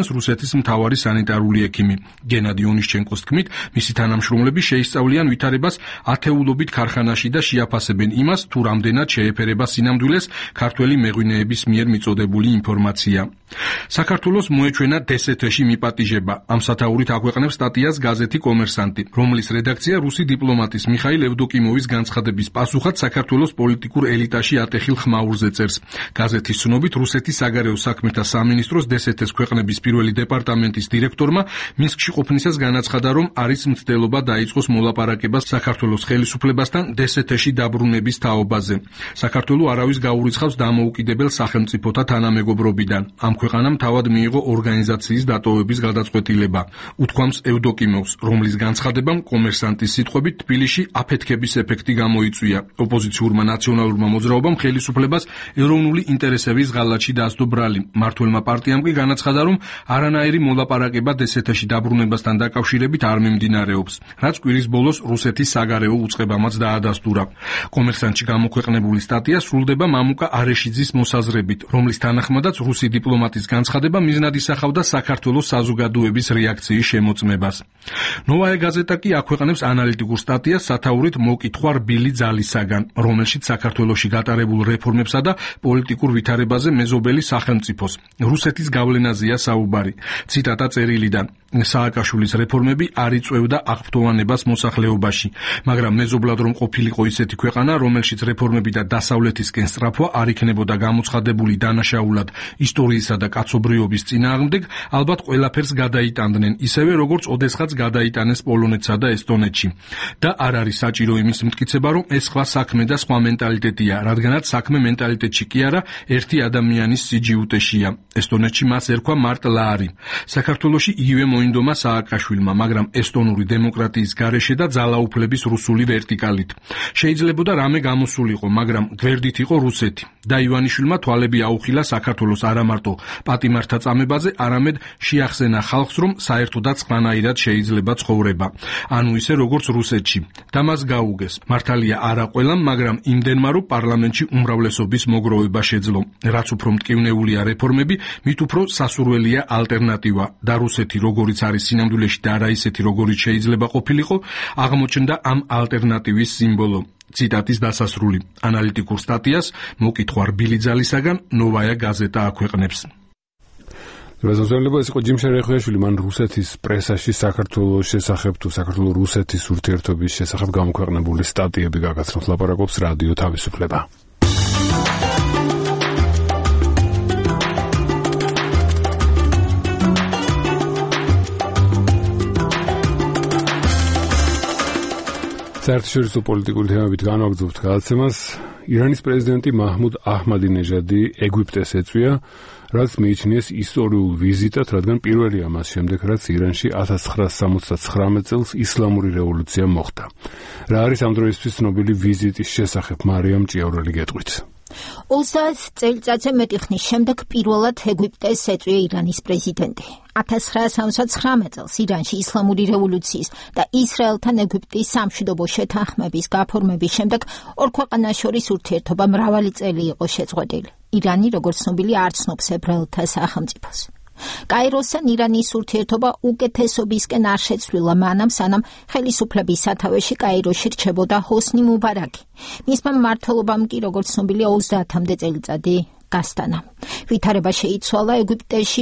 აღნიშნავს რუსეთის მთავარი სანიტარული ექიმი. გენადი ონიშჩენკოს თქმით, მისი თანამშრომლები შეისწავლიან ვითარებას ათეულობით ქარხანაში და შეაფასებენ იმას, თუ რამდენად შეეფერება სინამდვილეს ქართველი მეღვინეების მიერ მიწოდებული ინფორმაცია. საქართველოს მოეჩვენა დსთ-ში მიპატიჟება. ამ სათაურით აქვეყნებს სტატიას გაზეთი კომერსანტი, რომლის რედაქცია რუსი დიპლომატის მიხაილ ევდოკიმოვის განცხადების პასუხად საქართველოს პოლიტიკურ ელიტაში ატეხილ ხმაურზე წერს. გაზეთის ცნობით, რუსეთის საგარეო საქმეთა სამინისტროს დსთ-ის ქვეყნების პირველი დეპარტამენტის დირექტორმა მინსკში ყოფნისას განაცხადა, რომ არის მცდელობა დაიწყოს მოლაპარაკება საქართველოს ხელისუფლებასთან დსთ-ში დაბრუნების თაობაზე. საქართველო არავის გაურიცხავს დამოუკიდებელ სახელმწიფოთა თანამეგობრობიდან. ამ ქვეყანამ თავად მიიღო ორგანიზაციის დატოვების გადაწყვეტილება, უთქვამს ევდოკიმოვს, რომლის განცხადებამ კომერსანტის სიტყვებით თბილისში აფეთქების ეფექტი გამოიწვია. ოპოზიციურმა ნაციონალურმა მოძრაობამ ხელისუფლებას ეროვნული ინტერესების ღალატში დასდო ბრალი. მმართველმა პარტიამ კი განაცხადა, რომ არანაირი მოლაპარაკება დსთ-ში დაბრუნებასთან დაკავშირებით არ მიმდინარეობს, რაც კვირის ბოლოს რუსეთის საგარეო უწყებამაც დაადასტურა. კომერსანტში გამოქვეყნებული სტატია სრულდება მამუკა არეშიძის მოსაზრებით, რომლის თანახმადაც რუსი დიპლომატის განცხადება მიზნად ისახავდა საქართველოს საზოგადოების რეაქციის შემოწმებას. ნოვაია გაზეტა კი აქვეყნებს ანალიტიკურ სტატიას სათაურით მოკითხვა რბილი ძალისაგან, რომელშიც საქართველოში გატარებულ რეფორმებსა და პოლიტიკურ ვითარებაზე მეზობელი სახელმწიფოს რუსეთის გავლენაზეა საუბარი. ციტატა წერილიდან: სააკაშვილის რეფორმები არ იწვევდა აღფრთოვანებას მოსახლეობაში, მაგრამ მეზობლად რომ ყოფილიყო ისეთი ქვეყანა, რომელშიც რეფორმები და დასავლეთისკენ სწრაფვა არ იქნებოდა გამოცხადებული დანაშაულად ისტორიისა და კაცობრიობის წინააღმდეგ, ალბათ ყველაფერს გადაიტანდნენ, ისევე როგორც ოდესღაც გადაიტანეს პოლონეთსა და ესტონეთში. და არ არის საჭირო იმის მტკიცება, რომ ეს სხვა საქმე და სხვა მენტალიტეტია, რადგანაც საქმე მენტალიტეტში კი არა, ერთი ადამიანის სიჯიუტეშია. ესტონეთში მას ერქვა მარტ ლაარი. საქართველოში იგივე მოინდომა სააკაშვილმა, მაგრამ ესტონური დემოკრატიის გარეშე და ძალაუფლების რუსული ვერტიკალით. შეიძლებოდა რამე გამოსულიყო, მაგრამ გვერდით იყო რუსეთი. და ივანიშვილმა თვალები აუხილა საქართველოს არამარტო პატიმართა წამებაზე, არამედ შეახსენა ხალხს, რომ საერთოდაც სხვანაირად შეიძლება ცხოვრება. ანუ ისე როგორც რუსეთში. და მას გაუგეს. მართალია არა ყველამ, მაგრამ იმდენმა, რომ პარლამენტში უმრავლესობის მოგროვება შეძლო. რაც უფრო მტკივნეულია რეფორმები, მით უფრო სასურველია ალტერნატივა. და რუსეთი, როგორც არის სინამდვილეში და არა ისეთი, როგორც შეიძლება ყოფილიყო, აღმოჩნდა ამ ალტერნატივის სიმბოლო. ციტატის დასასრული. ანალიტიკურ სტატიას მოკითხვა რბილი ძალისაგან ნოვაია გაზეტა აქვეყნებს. რეზოლუცია ეს იყო ჯიმ შერეხუაშვილი, მან რუსეთის პრესაში საქართველოს შესახებ თუ საქართველო-რუსეთის ურთიერთობის შესახებ გამოქვეყნებული სტატიები გაგაცნობს, ლაპარაკობს რადიო თავისუფლება. საერთაშორისო პოლიტიკური თემებით განვაგრძობთ გადაცემას. ირანის პრეზიდენტი მაჰმუდ აჰმადინეჟადი ეგვიპტეს ეწვია, რაც მიიჩნიეს ისტორიულ ვიზიტად, რადგან პირველია მას შემდეგ, რაც ირანში ათას ცხრაასა სამოცდათხრამეტ წელს ისლამური რევოლუცია მოხდა. რა არის ამ დროისთვის ცნობილი ვიზიტის შესახებ, მარიამ ჭიაურელი გეტყვით. ოცდაათ წელიწადზე მეტი ხნის შემდეგ პირველად ეგვიპტეს ეწვია ირანის პრეზიდენტი. ათას ცხრაასა სამოცდათხრამეტ წელს ირანში ისლამური რევოლუციის და ისრაელთან ეგვიპტის სამშვიდობო შეთანხმების გაფორმების შემდეგ ორ ქვეყანას შორის ურთიერთობა მრავალი წელი იყო შეწყვეტილი. ირანი, როგორც ცნობილი, არ ცნობს ებრაელთა სახელმწიფოს. კაიროსთან ირანის ურთიერთობა უკეთესობისკენ არ შეცვლილა მანამ, სანამ ხელისუფლების სათავეში კაიროში რჩებოდა ჰოსნი მუბარაკი. მისმა მმართველობამ კი, როგორც ცნობილია, ოცდაათამდე წელიწადი გასტანა. ვითარება შეიცვალა ეგვიპტეში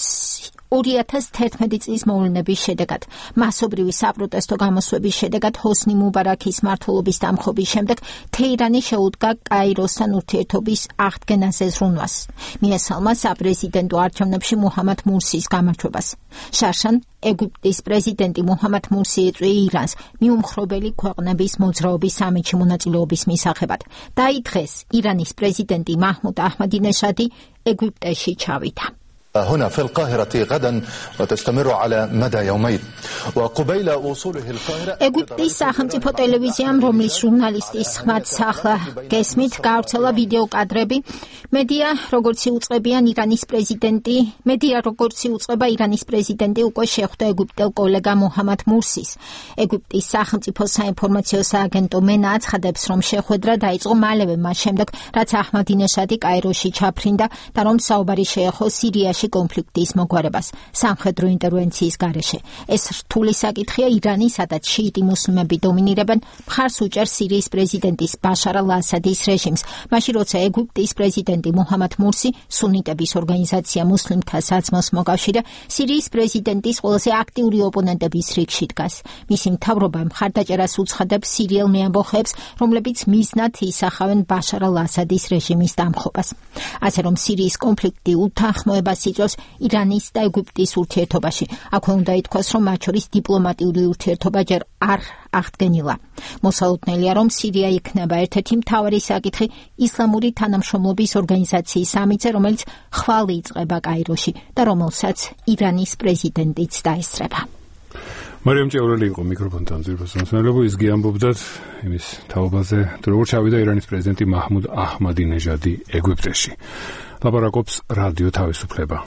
ორი ათას თერთმეტი წლის მოვლენების შედეგად. მასობრივი საპროტესტო გამოსვლების შედეგად ჰოსნი მუბარაკის მმართველობის დამხობის შემდეგ თეირანი შეუდგა კაიროსთან ურთიერთობის აღდგენაზე ზრუნვას. მიესალმა საპრეზიდენტო არჩევნებში მუჰამად მურსის გამარჯვებას. შარშან ეგვიპტის პრეზიდენტი მუჰამად მურსი ეწვია ირანს მიუმხრობელი ქვეყნების მოძრაობის სამეთში მონაწილეობის მისაღებად. დაიდღეს ირანის პრეზიდენტი მაჰმუდ აჰმადინეჟადი ეგვიპტეში ჩავიდა. هنا في القاهرة غدا وتستمر على مدى يومين وقبيل وصوله القاهرة ეგვიპტის სახელმწიფო ტელევიზიამ, რომლის ჟურნალისტის ხმაც ახლა გესმით, გავრცელა ვიდეო კადრები. მედია, როგორც იუწყებიან ირანის პრეზიდენტი, მედია, როგორც იუწყება ირანის პრეზიდენტი უკვე შეხვდა ეგვიპტელ კოლეგა მუჰამად მურსის. ეგვიპტის სახელმწიფო საინფორმაციო სააგენტო მენა აცხადებს, რომ შეხვედრა დაიწყო მალევე მას შემდეგ, რაც აჰმადინეჟადი კაიროში ჩაფრინდა და რომ საუბარი შეეხო სირიაში სირიაში კონფლიქტის მოგვარებას სამხედრო ინტერვენციის გარეშე. ეს რთული საკითხია ირანის, სადაც შიიტი მუსლიმები დომინირებენ, მხარს უჭერს სირიის პრეზიდენტის ბაშარ ალ-ასადის რეჟიმს, მაშინ როცა ეგვიპტის პრეზიდენტი მუჰამად მურსი, სუნიტების ორგანიზაცია მუსლიმთა საძმოს მოკავშირე, სირიის პრეზიდენტის ყველაზე აქტიური ოპონენტების რიგში დგას. მისი მთავრობა მხარდაჭერას უცხადებს სირიელ მეამბოხეებს, რომლებიც მიზნად ისახავენ ბაშარ ალ-ასადის რეჟიმის დამხობას. ასე რომ სირიის კონფლიქტი უთანხმოებას იწვევს ირანის და ეგვიპტის ურთიერთობაში. აქვე უნდა ითქვას, რომ მათ შორის დიპლომატიური ურთიერთობა ჯერ არ აღდგენილა. მოსალოდნელია, რომ სირია იქნება ერთ-ერთი მთავარი საკითხი ისლამური თანამშრომლობის ორგანიზაციის სამიტზე, რომელიც ხვალ იწყება კაიროში და რომელსაც ირანის პრეზიდენტიც დაესწრება. მარიამ ჭევრელი იყო მიკროფონთან ძირფასმოსმელებო, ის გიამბობდათ იმის თაობაზე, თუ როგორ ჩავიდა ირანის პრეზიდენტი მაჰმუდ აჰმადინეჟადი ეგვიპტეში. ლაპარაკობს რადიო თავისუფლება.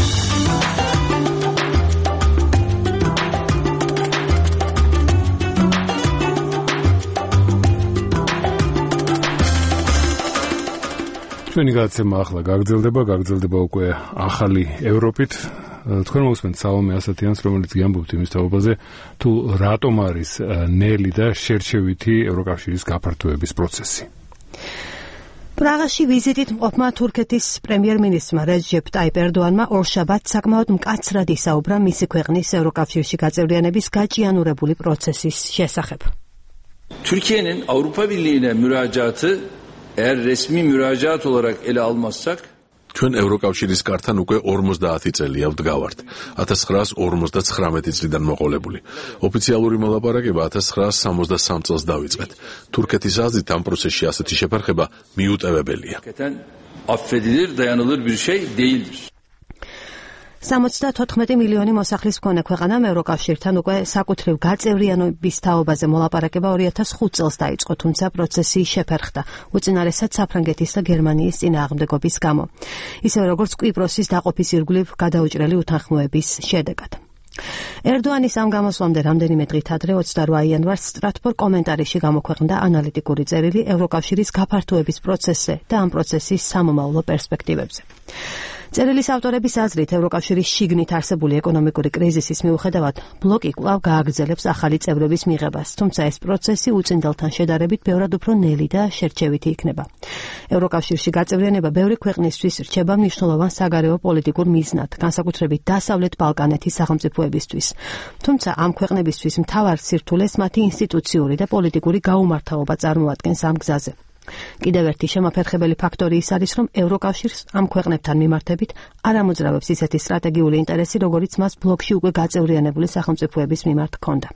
ჩვენი გადაცემა ახლა გაგრძელდება, გაგრძელდება უკვე ახალი ევროპით. თქვენ მოусმენთ სალომე ასათიანს, რომელიც გიამბობთ იმის თაობაზე, თუ რატომ არის ნელი და შერჩევითი ევროკავშირის გაფართოების პროცესი. პრაღაში ვიზიტით მყოფმა თურქეთის პრემიერ-მინისტრმა რეჯეპ ტაიპ ერდოანმა ორშაბათს საკმაოდ მკაცრად ისაუბრა მისი ქვეყნის ევროკავშირში გაწევრიანების გაჭიანურებული პროცესის შესახებ. Türkiye'nin Avrupa Birliği'ne müracaatı eğer resmi müracaat olarak ele almazsak ჩვენ ევროკავშირის კართან უკვე ორმოცდაათი წელია ვდგავართ. ათას ცხრაას ორმოცდაცხრამეტი წლიდან მოყოლებული. ოფიციალური მოლაპარაკება ათას ცხრაას სამოცდასამ წელს დავიწყეთ. თურქეთის აზრით ამ პროცესში ასეთი შეფერხება მიუტევებელია. affedilir, dayanılır bir şey değildir. სამოცდათოთხმეტი მილიონი მოსახლის მქონე ქვეყანამ ევროკავშირთან უკვე საკუთრივ გაწევრიანების თაობაზე მოლაპარაკება ორი ათას ხუთ წელს დაიწყო, თუმცა პროცესი შეფერხდა, უწინარესად საფრანგეთის და გერმანიის წინააღმდეგობის გამო. ისევე როგორც კვიპროსის დაყოფის ირგვლივ გადაუჭრელი უთანხმოების შედეგად. ერდოანის ამ გამოსვლამდე რამდენიმე დღით ადრე ოცდარვა იანვარს სტრატფორ კომენტარიში გამოქვეყნდა ანალიტიკური წერილი ევროკავშირის გაფართოების პროცესზე და ამ პროცესის სამომავლო პერსპექტივებზე. წერილის ავტორების აზრით, ევროკავშირის შიგნით არსებული ეკონომიკური კრიზისის მიუხედავად, ბლოკი კვლავ გააგრძელებს ახალი წევრების მიღებას, თუმცა ეს პროცესი უწინდელთან შედარებით ბევრად უფრო ნელი და შერჩევითი იქნება. ევროკავშირში გაწევრიანება ბევრი ქვეყნისთვის რჩება მნიშვნელოვან საგარეო პოლიტიკურ მიზნად, განსაკუთრებით დასავლეთ ბალკანეთის სახელმწიფოებისთვის. თუმცა ამ ქვეყნებისთვის მთავარ სირთულეს მათი ინსტიტუციური და პოლიტიკური გაუმართავობა წარმოადგენს ამ გზაზე. კიდევ ერთი შემაფერხებელი ფაქტორი ის არის, რომ ევროკავშირს ამ ქვეყნებთან მიმართებით არ ამოძრავებს ისეთი სტრატეგიული ინტერესი, როგორიც მას ბლოკში უკვე გაწევრიანებული სახელმწიფოების მიმართ ჰქონდა.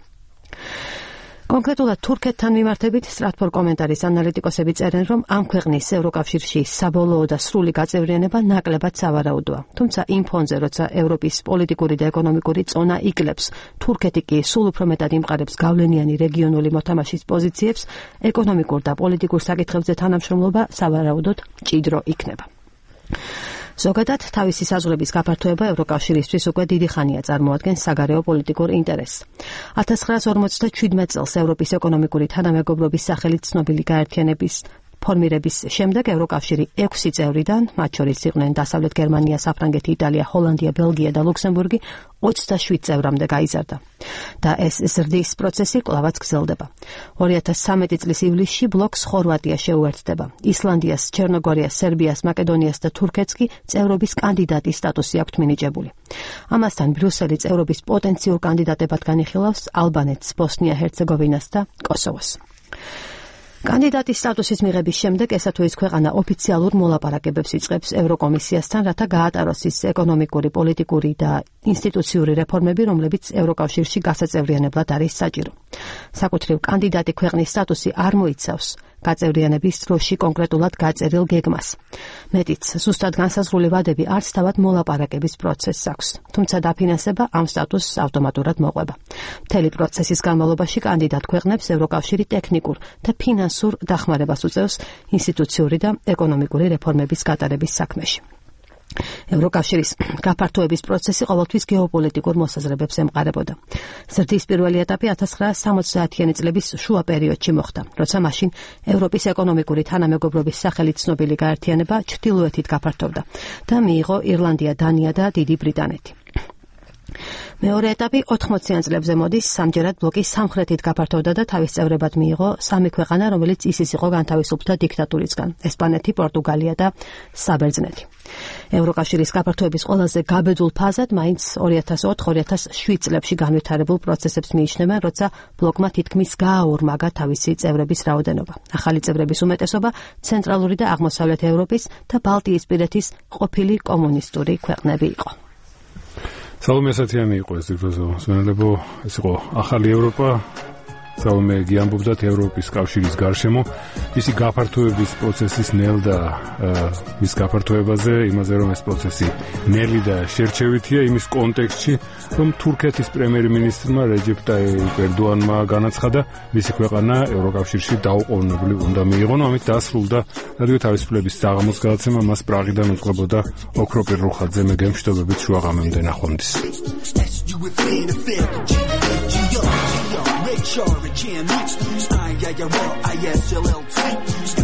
კონკრეტულად თურქეთთან მიმართებით სტრატფორ კომენტარის ანალიტიკოსები წერენ, რომ ამ ქვეყნის ევროკავშირში საბოლოო და სრული გაწევრიანება ნაკლებად სავარაუდოა. თუმცა იმ ფონზე, როცა ევროპის პოლიტიკური და ეკონომიკური წონა იკლებს, თურქეთი კი სულ უფრო მეტად იმყარებს გავლენიანი რეგიონული მოთამაშის პოზიციებს, ეკონომიკურ და პოლიტიკურ საკითხებზე თანამშრომლობა სავარაუდოდ მჭიდრო იქნება. ზოგადად, თავისი საზღვრების გაფართოება ევროკავშირისთვის უკვე დიდი ხანია წარმოადგენს საგარეო პოლიტიკურ ინტერესს. ათას ცხრაას ორმოცდაჩვიდმეტ წელს ევროპის ეკონომიკური თანამეგობრობის სახელით ცნობილი გაერთიანების ფორმირების შემდეგ ევროკავშირი ექვსი წევრიდან, მათ შორის იყვნენ დასავლეთ გერმანია, საფრანგეთი, იტალია, ჰოლანდია, ბელგია და ლუქსემბურგი, ოცდაშვიდ წევრამდე გაიზარდა. და ეს ზრდის პროცესი კვლავაც გრძელდება. ორი ათას სამეტი წლის ივლისში ბლოკს ხორვატია შეუერთდება. ისლანდიას, ჩერნოგორიას, სერბიას, მაკედონიას და თურქეთს კი წევრობის კანდიდატის სტატუსი აქვთ მინიჭებული. ამასთან ბრიუსელი წევრობის პოტენციურ კანდიდატებად განიხილავს ალბანეთს, ბოსნია-ჰერცეგოვინას და კოსოვოს. კანდიდატის სტატუსის მიღების შემდეგ ესა თუ ის ქვეყანა ოფიციალურ მოლაპარაკებებს იწყებს ევროკომისიასთან, რათა გაატაროს ის ეკონომიკური, პოლიტიკური და ინსტიტუციური რეფორმები, რომლებიც ევროკავშირში გასაწევრიანებლად არის საჭირო. საკუთრივ კანდიდატი ქვეყნის სტატუსი არ მოიცავს გაწევრიანების დროში კონკრეტულად გაწერილ გეგმას. მეტიც, ზუსტად განსაზღვრული ვადები არც თავად მოლაპარაკების პროცესს აქვს, თუმცა დაფინანსება ამ სტატუსს ავტომატურად მოყვება. მთელი პროცესის განმავლობაში კანდიდატ ქვეყნებს ევროკავშირი ტექნიკურ და ფინანსურ დახმარებას უწევს ინსტიტუციური და ეკონომიკური რეფორმების გატარების საქმეში. ევროკავშირის გაფართოების პროცესი ყოველთვის გეოპოლიტიკურ მოსაზრებებს ემყარებოდა. ზრდის პირველი ეტაპი ათას ცხრაასი სამოცდაათიანი წლების შუა პერიოდში მოხდა, როცა მაშინ ევროპის ეკონომიკური თანამეგობრობის სახელით ცნობილი გაერთიანება ჩრდილოეთით გაფართოვდა და მიიღო ირლანდია, დანია და დიდი ბრიტანეთი. მეორე ეტაპი ოთხმოციან წლებზე მოდის, სამჯერად ბლოკი სამხრეთით გაფართოვდა და თავის წევრებად მიიღო სამი ქვეყანა, რომელიც ისის იყო განთავისუფლდა დიქტატურისგან: ესპანეთი, პორტუგალია და საბერძნეთი. ევროკავშირის გაფართოების ყველაზე გაბედულ ფაზად მაინც ორი ათას ოთხ ორი ათას შვიდ წლებში განვითარებულ პროცესებს მიიჩნევენ, როცა ბლოკმა თითქმის გააორმაგა თავისი წევრების რაოდენობა. ახალი წევრების უმეტესობა ცენტრალური და აღმოსავლეთ ევროპის და ბალტიისპირეთის ყოფილი კომუნისტური ქვეყნები იყო. სალომე ასათიანი იყო ეს ძირფასო მსმენელებო, ეს იყო ახალი ევროპა. სალომე გიამბობდა ევროპის კავშირის გარშემო მისი გაფართოების პროცესის ნელ და მის გაფართოებაზე, იმაზე რომ ეს პროცესი ნელი და შერჩევითია იმის კონტექსტში, რომ თურქეთის პრემიერ-მინისტრმა რეჯეპ ტაიპ ერდოანმა განაცხადა, მისი ქვეყანა ევროკავშირში დაუყოვნებლივ უნდა მიიღონ, ამით დასრულდა რადიო თავისუფლების საღამოს გადაცემა, მას პრაღიდან უწყებოდა ოქროპირ რუხაძე, მე გემშვიდობებით შუაღამემდე ნახვამდის. Ray Charge, Jam Mix, I, I, I, I, S L L T.